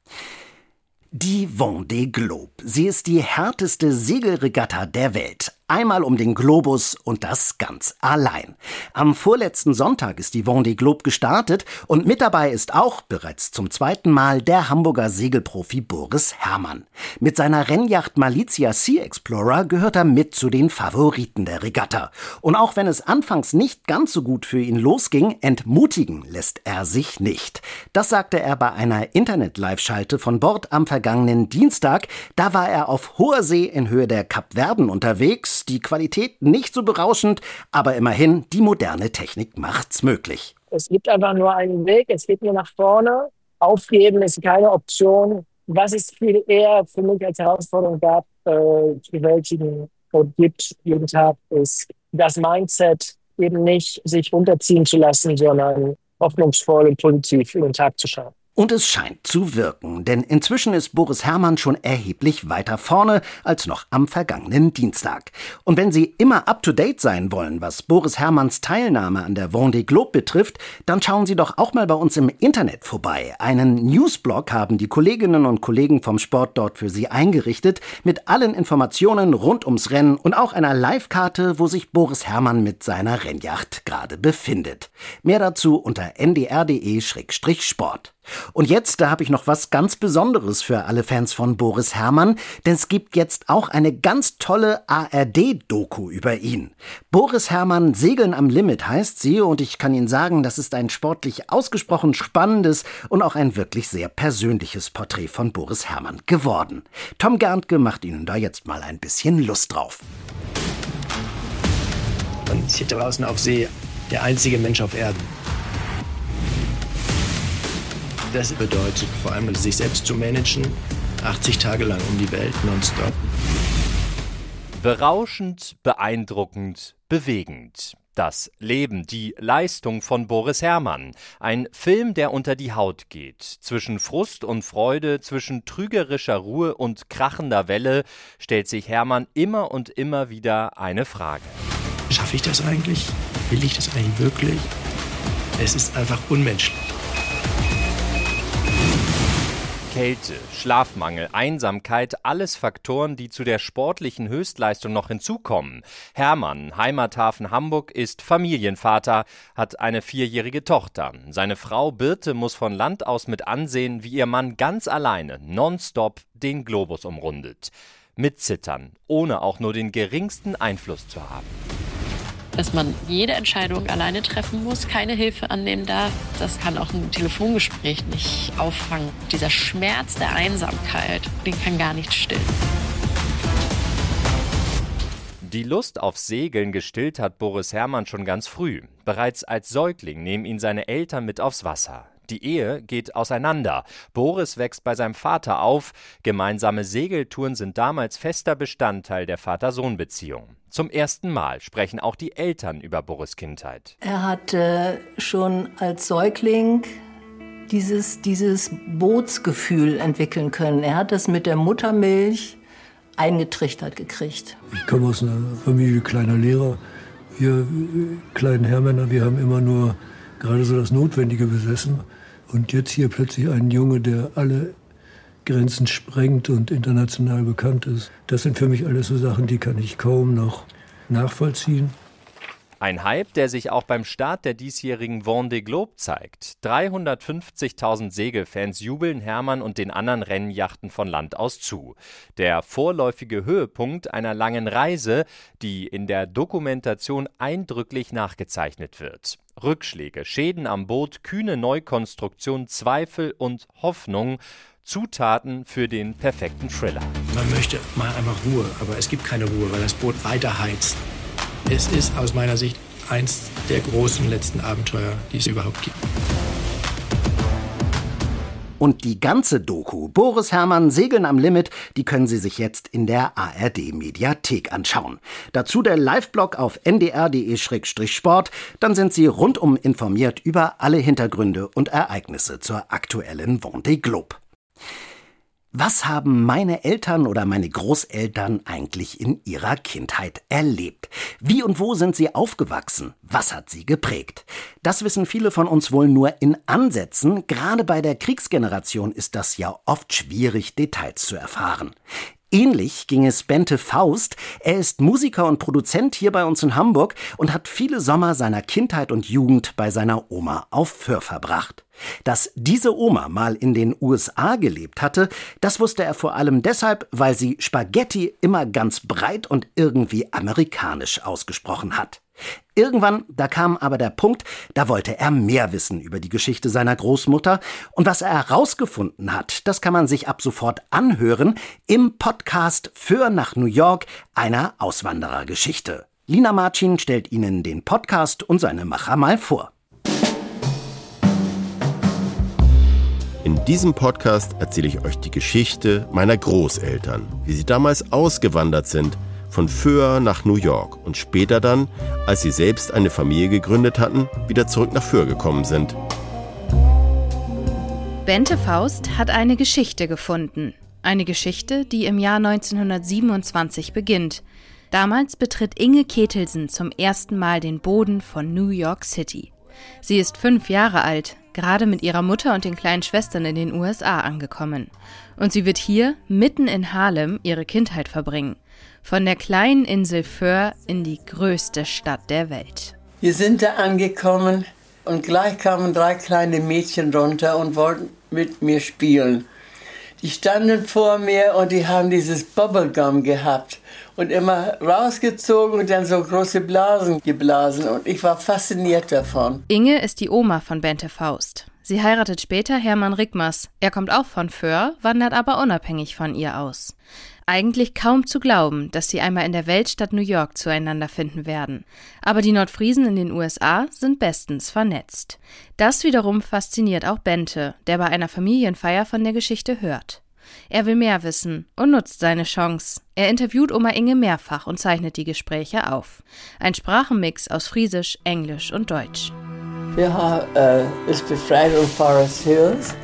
Die Vendée Globe. Sie ist die härteste Segelregatta der Welt. Einmal um den Globus und das ganz allein. Am vorletzten Sonntag ist die Vendée Globe gestartet und mit dabei ist auch bereits zum zweiten Mal der Hamburger Segelprofi Boris Herrmann. Mit seiner Rennjacht Malizia Sea Explorer gehört er mit zu den Favoriten der Regatta. Und auch wenn es anfangs nicht ganz so gut für ihn losging, entmutigen lässt er sich nicht. Das sagte er bei einer Internet-Live-Schalte von Bord am vergangenen Dienstag. Da war er auf hoher See in Höhe der Kapverden unterwegs. Die Qualität nicht so berauschend, aber immerhin, die moderne Technik macht's möglich. Es gibt einfach nur einen Weg, es geht nur nach vorne. Aufgeben ist keine Option. Was es viel eher für mich als Herausforderung gab, äh, zu bewältigen und gibt jeden Tag, ist das Mindset, eben nicht sich runterziehen zu lassen, sondern hoffnungsvoll und positiv in den Tag zu schauen. Und es scheint zu wirken, denn inzwischen ist Boris Herrmann schon erheblich weiter vorne als noch am vergangenen Dienstag. Und wenn Sie immer up-to-date sein wollen, was Boris Herrmanns Teilnahme an der Vendée Globe betrifft, dann schauen Sie doch auch mal bei uns im Internet vorbei. Einen Newsblog haben die Kolleginnen und Kollegen vom Sport dort für Sie eingerichtet, mit allen Informationen rund ums Rennen und auch einer Live-Karte, wo sich Boris Herrmann mit seiner Rennjacht gerade befindet. Mehr dazu unter n d r punkt d e Schrägstrich sport. Und jetzt, da habe ich noch was ganz Besonderes für alle Fans von Boris Herrmann, denn es gibt jetzt auch eine ganz tolle A R D-Doku über ihn. Boris Herrmann, Segeln am Limit heißt sie, und ich kann Ihnen sagen, das ist ein sportlich ausgesprochen spannendes und auch ein wirklich sehr persönliches Porträt von Boris Herrmann geworden. Tom Gerntke macht Ihnen da jetzt mal ein bisschen Lust drauf. Man ist hier draußen auf See der einzige Mensch auf Erden. Das bedeutet vor allem, sich selbst zu managen, achtzig Tage lang um die Welt, nonstop. Berauschend, beeindruckend, bewegend. Das Leben, die Leistung von Boris Herrmann. Ein Film, der unter die Haut geht. Zwischen Frust und Freude, zwischen trügerischer Ruhe und krachender Welle stellt sich Herrmann immer und immer wieder eine Frage. Schaffe ich das eigentlich? Will ich das eigentlich wirklich? Es ist einfach unmenschlich. Kälte, Schlafmangel, Einsamkeit, alles Faktoren, die zu der sportlichen Höchstleistung noch hinzukommen. Herrmann, Heimathafen Hamburg, ist Familienvater, hat eine vierjährige Tochter. Seine Frau Birte muss von Land aus mit ansehen, wie ihr Mann ganz alleine, nonstop, den Globus umrundet. Mit Zittern, ohne auch nur den geringsten Einfluss zu haben. Dass man jede Entscheidung alleine treffen muss, keine Hilfe annehmen darf, das kann auch ein Telefongespräch nicht auffangen. Dieser Schmerz der Einsamkeit, den kann gar nicht stillen. Die Lust auf Segeln gestillt hat Boris Herrmann schon ganz früh. Bereits als Säugling nehmen ihn seine Eltern mit aufs Wasser. Die Ehe geht auseinander. Boris wächst bei seinem Vater auf. Gemeinsame Segeltouren sind damals fester Bestandteil der Vater-Sohn-Beziehung. Zum ersten Mal sprechen auch die Eltern über Boris' Kindheit. Er hatte schon als Säugling dieses, dieses Bootsgefühl entwickeln können. Er hat das mit der Muttermilch eingetrichtert gekriegt. Ich komme aus einer Familie kleiner Lehrer. Wir kleinen Hermänner, wir haben immer nur gerade so das Notwendige besessen. Und jetzt hier plötzlich ein Junge, der alle Grenzen sprengt und international bekannt ist. Das sind für mich alles so Sachen, die kann ich kaum noch nachvollziehen. Ein Hype, der sich auch beim Start der diesjährigen Vendée Globe zeigt. dreihundertfünfzigtausend Segelfans jubeln Hermann und den anderen Rennjachten von Land aus zu. Der vorläufige Höhepunkt einer langen Reise, die in der Dokumentation eindrücklich nachgezeichnet wird. Rückschläge, Schäden am Boot, kühne Neukonstruktion, Zweifel und Hoffnung. Zutaten für den perfekten Thriller. Man möchte mal einfach Ruhe, aber es gibt keine Ruhe, weil das Boot weiter heizt. Es ist aus meiner Sicht eins der großen letzten Abenteuer, die es überhaupt gibt. Und die ganze Doku Boris Herrmann Segeln am Limit, die können Sie sich jetzt in der A R D-Mediathek anschauen. Dazu der Live-Blog auf n d r punkt d e slash sport. Dann sind Sie rundum informiert über alle Hintergründe und Ereignisse zur aktuellen Vendée Globe. Was haben meine Eltern oder meine Großeltern eigentlich in ihrer Kindheit erlebt? Wie und wo sind sie aufgewachsen? Was hat sie geprägt? Das wissen viele von uns wohl nur in Ansätzen. Gerade bei der Kriegsgeneration ist das ja oft schwierig, Details zu erfahren. Ähnlich ging es Bente Faust. Er ist Musiker und Produzent hier bei uns in Hamburg und hat viele Sommer seiner Kindheit und Jugend bei seiner Oma auf Föhr verbracht. Dass diese Oma mal in den U S A gelebt hatte, das wusste er vor allem deshalb, weil sie Spaghetti immer ganz breit und irgendwie amerikanisch ausgesprochen hat. Irgendwann, da kam aber der Punkt, da wollte er mehr wissen über die Geschichte seiner Großmutter. Und was er herausgefunden hat, das kann man sich ab sofort anhören im Podcast Föhr nach New York, einer Auswanderergeschichte. Lina Marcin stellt Ihnen den Podcast und seine Macher mal vor. In diesem Podcast erzähle ich euch die Geschichte meiner Großeltern, wie sie damals ausgewandert sind, von Föhr nach New York und später dann, als sie selbst eine Familie gegründet hatten, wieder zurück nach Föhr gekommen sind. Bente Faust hat eine Geschichte gefunden. Eine Geschichte, die im Jahr neunzehnhundertsiebenundzwanzig beginnt. Damals betritt Inge Kettelsen zum ersten Mal den Boden von New York City. Sie ist fünf Jahre alt, gerade mit ihrer Mutter und den kleinen Schwestern in den U S A angekommen. Und sie wird hier, mitten in Harlem, ihre Kindheit verbringen. Von der kleinen Insel Föhr in die größte Stadt der Welt. Wir sind da angekommen und gleich kamen drei kleine Mädchen runter und wollten mit mir spielen. Die standen vor mir und die haben dieses Bubblegum gehabt und immer rausgezogen und dann so große Blasen geblasen und ich war fasziniert davon. Inge ist die Oma von Bente Faust. Sie heiratet später Hermann Rickmers. Er kommt auch von Föhr, wandert aber unabhängig von ihr aus. Eigentlich kaum zu glauben, dass sie einmal in der Weltstadt New York zueinander finden werden. Aber die Nordfriesen in den U S A sind bestens vernetzt. Das wiederum fasziniert auch Bente, der bei einer Familienfeier von der Geschichte hört. Er will mehr wissen und nutzt seine Chance. Er interviewt Oma Inge mehrfach und zeichnet die Gespräche auf. Ein Sprachenmix aus Friesisch, Englisch und Deutsch. Ja, äh, ist Befreiung Forest Hills.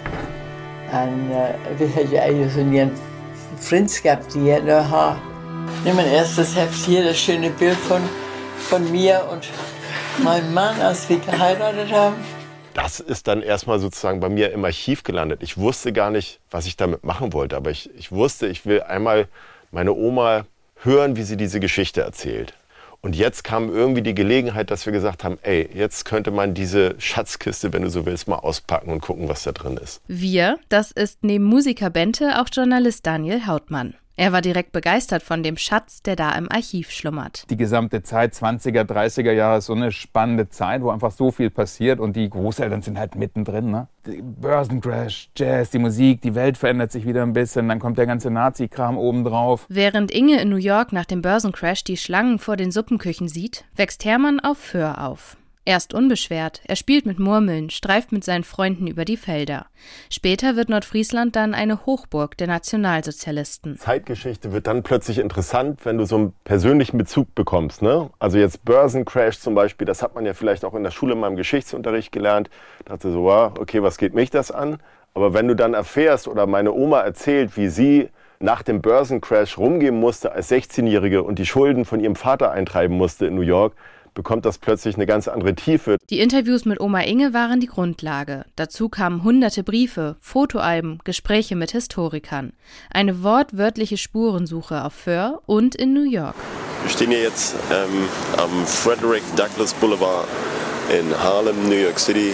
Und äh, wir haben ja eigentlich so einen Freund gehabt, die hat noch. Nimm mein erstes Heft hier, das schöne Bild von, von mir und meinem Mann, als wir geheiratet haben. Das ist dann erstmal sozusagen bei mir im Archiv gelandet. Ich wusste gar nicht, was ich damit machen wollte, aber ich, ich wusste, ich will einmal meine Oma hören, wie sie diese Geschichte erzählt. Und jetzt kam irgendwie die Gelegenheit, dass wir gesagt haben, ey, jetzt könnte man diese Schatzkiste, wenn du so willst, mal auspacken und gucken, was da drin ist. Wir, das ist neben Musiker Bente auch Journalist Daniel Hautmann. Er war direkt begeistert von dem Schatz, der da im Archiv schlummert. Die gesamte Zeit, zwanziger, dreißiger Jahre, ist so eine spannende Zeit, wo einfach so viel passiert und die Großeltern sind halt mittendrin. Ne? Die Börsencrash, Jazz, die Musik, die Welt verändert sich wieder ein bisschen, dann kommt der ganze Nazi-Kram obendrauf. Während Inge in New York nach dem Börsencrash die Schlangen vor den Suppenküchen sieht, wächst Hermann auf Föhr auf. Erst unbeschwert, er spielt mit Murmeln, streift mit seinen Freunden über die Felder. Später wird Nordfriesland dann eine Hochburg der Nationalsozialisten. Zeitgeschichte wird dann plötzlich interessant, wenn du so einen persönlichen Bezug bekommst. Ne? Also jetzt Börsencrash zum Beispiel, das hat man ja vielleicht auch in der Schule in meinem Geschichtsunterricht gelernt. Da dachte so, wow, okay, was geht mich das an? Aber wenn du dann erfährst oder meine Oma erzählt, wie sie nach dem Börsencrash rumgehen musste als sechzehnjährige und die Schulden von ihrem Vater eintreiben musste in New York, bekommt das plötzlich eine ganz andere Tiefe. Die Interviews mit Oma Inge waren die Grundlage. Dazu kamen hunderte Briefe, Fotoalben, Gespräche mit Historikern. Eine wortwörtliche Spurensuche auf Föhr und in New York. Wir stehen hier jetzt ähm, am Frederick Douglass Boulevard in Harlem, New York City.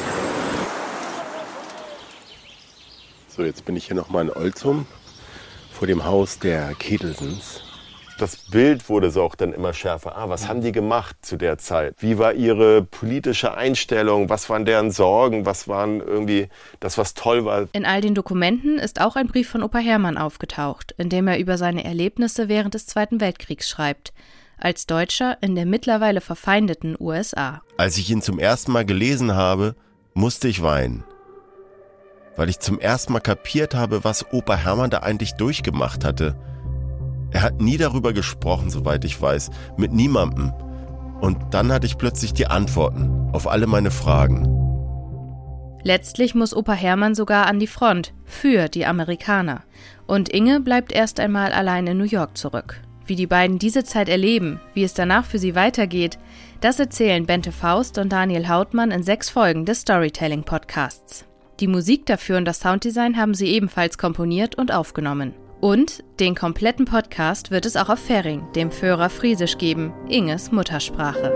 So, jetzt bin ich hier nochmal in Olzum vor dem Haus der Ketelsens. Das Bild wurde so auch dann immer schärfer. Ah, was haben die gemacht zu der Zeit? Wie war ihre politische Einstellung? Was waren deren Sorgen? Was waren irgendwie das, was toll war? In all den Dokumenten ist auch ein Brief von Opa Hermann aufgetaucht, in dem er über seine Erlebnisse während des Zweiten Weltkriegs schreibt. Als Deutscher in der mittlerweile verfeindeten U S A. Als ich ihn zum ersten Mal gelesen habe, musste ich weinen. Weil ich zum ersten Mal kapiert habe, was Opa Hermann da eigentlich durchgemacht hatte. Er hat nie darüber gesprochen, soweit ich weiß, mit niemandem. Und dann hatte ich plötzlich die Antworten auf alle meine Fragen. Letztlich muss Opa Hermann sogar an die Front, für die Amerikaner. Und Inge bleibt erst einmal allein in New York zurück. Wie die beiden diese Zeit erleben, wie es danach für sie weitergeht, das erzählen Bente Faust und Daniel Hautmann in sechs Folgen des Storytelling-Podcasts. Die Musik dafür und das Sounddesign haben sie ebenfalls komponiert und aufgenommen. Und den kompletten Podcast wird es auch auf Färing, dem Föhrer Friesisch, geben, Inges Muttersprache.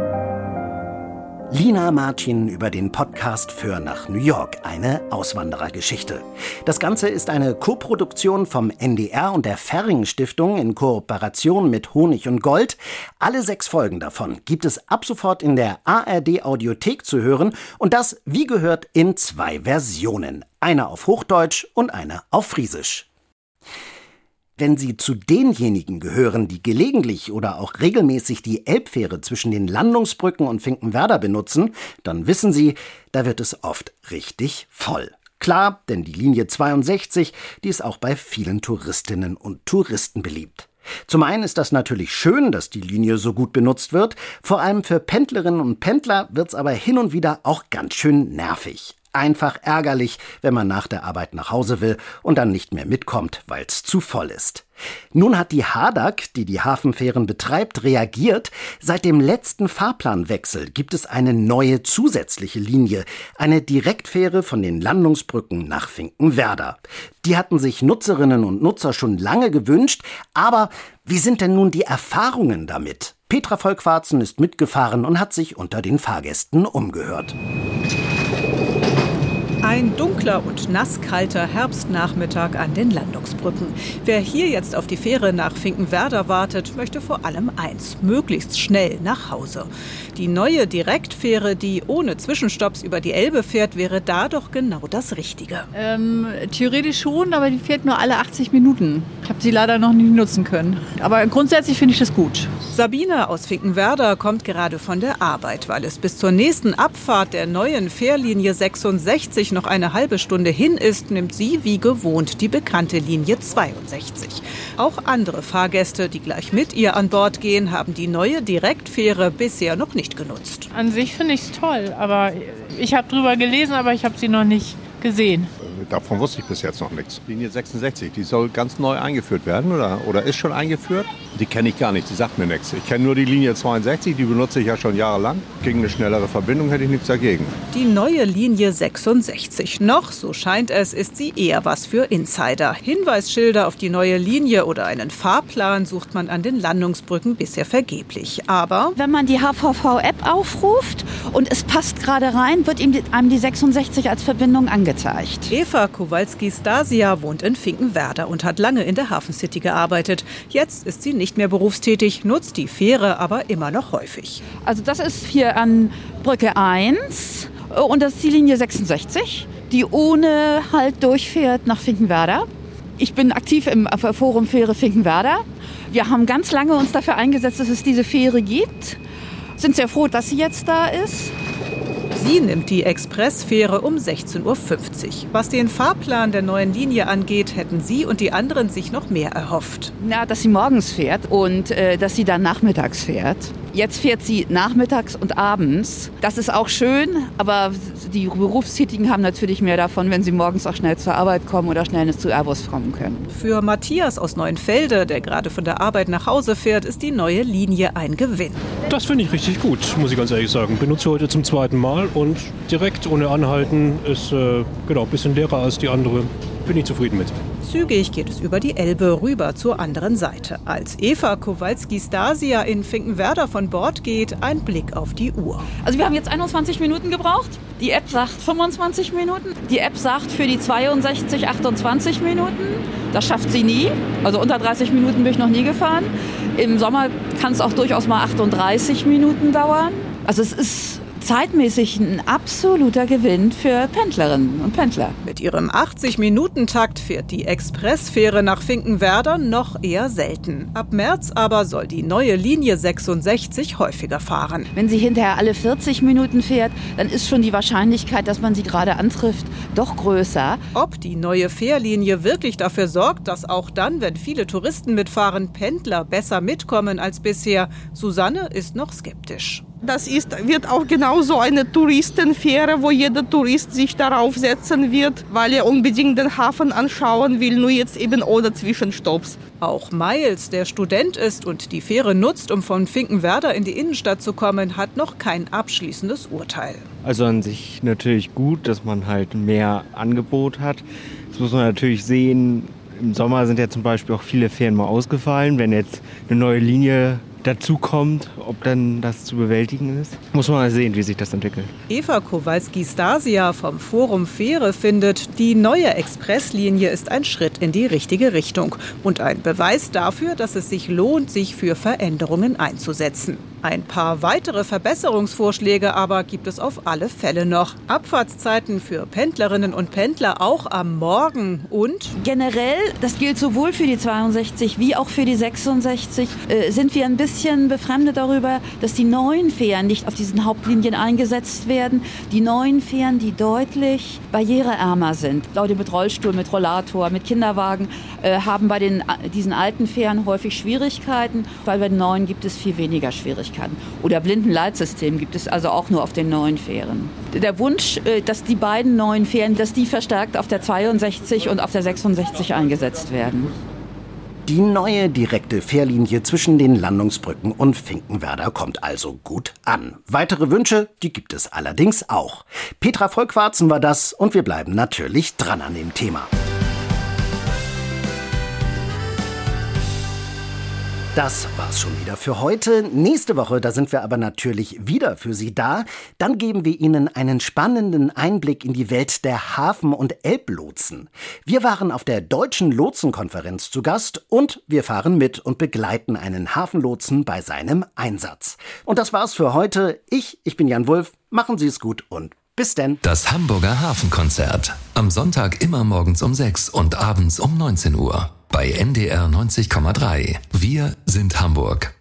Lina Martin über den Podcast Föhr nach New York, eine Auswanderergeschichte. Das Ganze ist eine Koproduktion vom N D R und der Färing-Stiftung in Kooperation mit Honig und Gold. Alle sechs Folgen davon gibt es ab sofort in der A R D-Audiothek zu hören und das, wie gehört, in zwei Versionen. Eine auf Hochdeutsch und eine auf Friesisch. Wenn Sie zu denjenigen gehören, die gelegentlich oder auch regelmäßig die Elbfähre zwischen den Landungsbrücken und Finkenwerder benutzen, dann wissen Sie, da wird es oft richtig voll. Klar, denn die Linie zweiundsechzig, die ist auch bei vielen Touristinnen und Touristen beliebt. Zum einen ist das natürlich schön, dass die Linie so gut benutzt wird. Vor allem für Pendlerinnen und Pendler wird's aber hin und wieder auch ganz schön nervig. Einfach ärgerlich, wenn man nach der Arbeit nach Hause will und dann nicht mehr mitkommt, weil es zu voll ist. Nun hat die H D A G, die die Hafenfähren betreibt, reagiert. Seit dem letzten Fahrplanwechsel gibt es eine neue zusätzliche Linie, eine Direktfähre von den Landungsbrücken nach Finkenwerder. Die hatten sich Nutzerinnen und Nutzer schon lange gewünscht, aber wie sind denn nun die Erfahrungen damit? Petra Volkwarzen ist mitgefahren und hat sich unter den Fahrgästen umgehört. Ein dunkler und nasskalter Herbstnachmittag an den Landungsbrücken. Wer hier jetzt auf die Fähre nach Finkenwerder wartet, möchte vor allem eins: möglichst schnell nach Hause. Die neue Direktfähre, die ohne Zwischenstopps über die Elbe fährt, wäre da doch genau das Richtige. Ähm, theoretisch schon, aber die fährt nur alle achtzig Minuten. Ich habe sie leider noch nie nutzen können. Aber grundsätzlich finde ich das gut. Sabine aus Finkenwerder kommt gerade von der Arbeit, weil es bis zur nächsten Abfahrt der neuen Fährlinie sechsundsechzig noch eine halbe Stunde hin ist, nimmt sie wie gewohnt die bekannte Linie zweiundsechzig. Auch andere Fahrgäste, die gleich mit ihr an Bord gehen, haben die neue Direktfähre bisher noch nicht genutzt. An sich finde ich es toll, aber ich habe drüber gelesen, aber ich habe sie noch nicht gesehen. Davon wusste ich bis jetzt noch nichts. Linie sechsundsechzig, die soll ganz neu eingeführt werden oder, oder ist schon eingeführt. Die kenne ich gar nicht, die sagt mir nichts. Ich kenne nur die Linie zweiundsechzig, die benutze ich ja schon jahrelang. Gegen eine schnellere Verbindung hätte ich nichts dagegen. Die neue Linie sechsundsechzig. Noch, so scheint es, ist sie eher was für Insider. Hinweisschilder auf die neue Linie oder einen Fahrplan sucht man an den Landungsbrücken bisher vergeblich. Aber wenn man die H V V-App aufruft und es passt gerade rein, wird ihm die, einem die sechsundsechzig als Verbindung angezeigt. Eva Kowalski-Stasia wohnt in Finkenwerder und hat lange in der Hafencity gearbeitet. Jetzt ist sie nicht mehr berufstätig, nutzt die Fähre aber immer noch häufig. Also das ist hier an Brücke eins und das ist die Linie sechsundsechzig, die ohne Halt durchfährt nach Finkenwerder. Ich bin aktiv im Forum Fähre Finkenwerder. Wir haben ganz lange uns dafür eingesetzt, dass es diese Fähre gibt. Sind sehr froh, dass sie jetzt da ist. Sie nimmt die Expressfähre um sechzehn Uhr fünfzig. Was den Fahrplan der neuen Linie angeht, hätten sie und die anderen sich noch mehr erhofft. Na, dass sie morgens fährt und äh, dass sie dann nachmittags fährt. Jetzt fährt sie nachmittags und abends. Das ist auch schön, aber die Berufstätigen haben natürlich mehr davon, wenn sie morgens auch schnell zur Arbeit kommen oder schnell zu Airbus kommen können. Für Matthias aus Neuenfelde, der gerade von der Arbeit nach Hause fährt, ist die neue Linie ein Gewinn. Das finde ich richtig gut, muss ich ganz ehrlich sagen. Benutze heute zum zweiten Mal und direkt ohne Anhalten ist äh, genau ein bisschen leerer als die andere. Bin ich zufrieden mit. Zügig geht es über die Elbe rüber zur anderen Seite. Als Eva Kowalski-Stasia in Finkenwerder von Bord geht, ein Blick auf die Uhr. Also wir haben jetzt einundzwanzig Minuten gebraucht. Die App sagt fünfundzwanzig Minuten. Die App sagt für die zweiundsechzig achtundzwanzig Minuten. Das schafft sie nie. Also unter dreißig Minuten bin ich noch nie gefahren. Im Sommer kann es auch durchaus mal achtunddreißig Minuten dauern. Also es ist zeitmäßig ein absoluter Gewinn für Pendlerinnen und Pendler. Mit ihrem achtzig-Minuten-Takt fährt die Expressfähre nach Finkenwerder noch eher selten. Ab März aber soll die neue Linie sechsundsechzig häufiger fahren. Wenn sie hinterher alle vierzig Minuten fährt, dann ist schon die Wahrscheinlichkeit, dass man sie gerade antrifft, doch größer. Ob die neue Fährlinie wirklich dafür sorgt, dass auch dann, wenn viele Touristen mitfahren, Pendler besser mitkommen als bisher, Susanne ist noch skeptisch. Das ist, wird auch genauso eine Touristenfähre, wo jeder Tourist sich darauf setzen wird, weil er unbedingt den Hafen anschauen will, nur jetzt eben ohne Zwischenstopps. Auch Miles, der Student ist und die Fähre nutzt, um von Finkenwerder in die Innenstadt zu kommen, hat noch kein abschließendes Urteil. Also an sich natürlich gut, dass man halt mehr Angebot hat. Das muss man natürlich sehen. Im Sommer sind ja zum Beispiel auch viele Fähren mal ausgefallen. Wenn jetzt eine neue Linie dazu kommt, ob dann das zu bewältigen ist, muss man mal sehen, wie sich das entwickelt. Eva Kowalski-Stasia vom Forum Fähre findet, die neue Expresslinie ist ein Schritt in die richtige Richtung und ein Beweis dafür, dass es sich lohnt, sich für Veränderungen einzusetzen. Ein paar weitere Verbesserungsvorschläge aber gibt es auf alle Fälle noch. Abfahrtszeiten für Pendlerinnen und Pendler auch am Morgen und generell, das gilt sowohl für die zweiundsechzig wie auch für die sechsundsechzig, äh, sind wir ein bisschen befremdet darüber, dass die neuen Fähren nicht auf diesen Hauptlinien eingesetzt werden. Die neuen Fähren, die deutlich barriereärmer sind. Leute mit Rollstuhl, mit Rollator, mit Kinderwagen äh, haben bei den, diesen alten Fähren häufig Schwierigkeiten, weil bei den neuen gibt es viel weniger Schwierigkeiten. Oder Blindenleitsystem gibt es also auch nur auf den neuen Fähren. Der Wunsch, dass die beiden neuen Fähren, dass die verstärkt auf der zweiundsechzig und auf der sechsundsechzig eingesetzt werden. Die neue direkte Fährlinie zwischen den Landungsbrücken und Finkenwerder kommt also gut an. Weitere Wünsche, die gibt es allerdings auch. Petra Volkwarzen war das und wir bleiben natürlich dran an dem Thema. Das war's schon wieder für heute. Nächste Woche, da sind wir aber natürlich wieder für Sie da. Dann geben wir Ihnen einen spannenden Einblick in die Welt der Hafen- und Elblotsen. Wir waren auf der Deutschen Lotsenkonferenz zu Gast und wir fahren mit und begleiten einen Hafenlotsen bei seinem Einsatz. Und das war's für heute. Ich, ich bin Jan Wulff. Machen Sie es gut und bis denn. Das Hamburger Hafenkonzert. Am Sonntag immer morgens um sechs und abends um neunzehn Uhr. Bei N D R neunzig Komma drei. Wir sind Hamburg.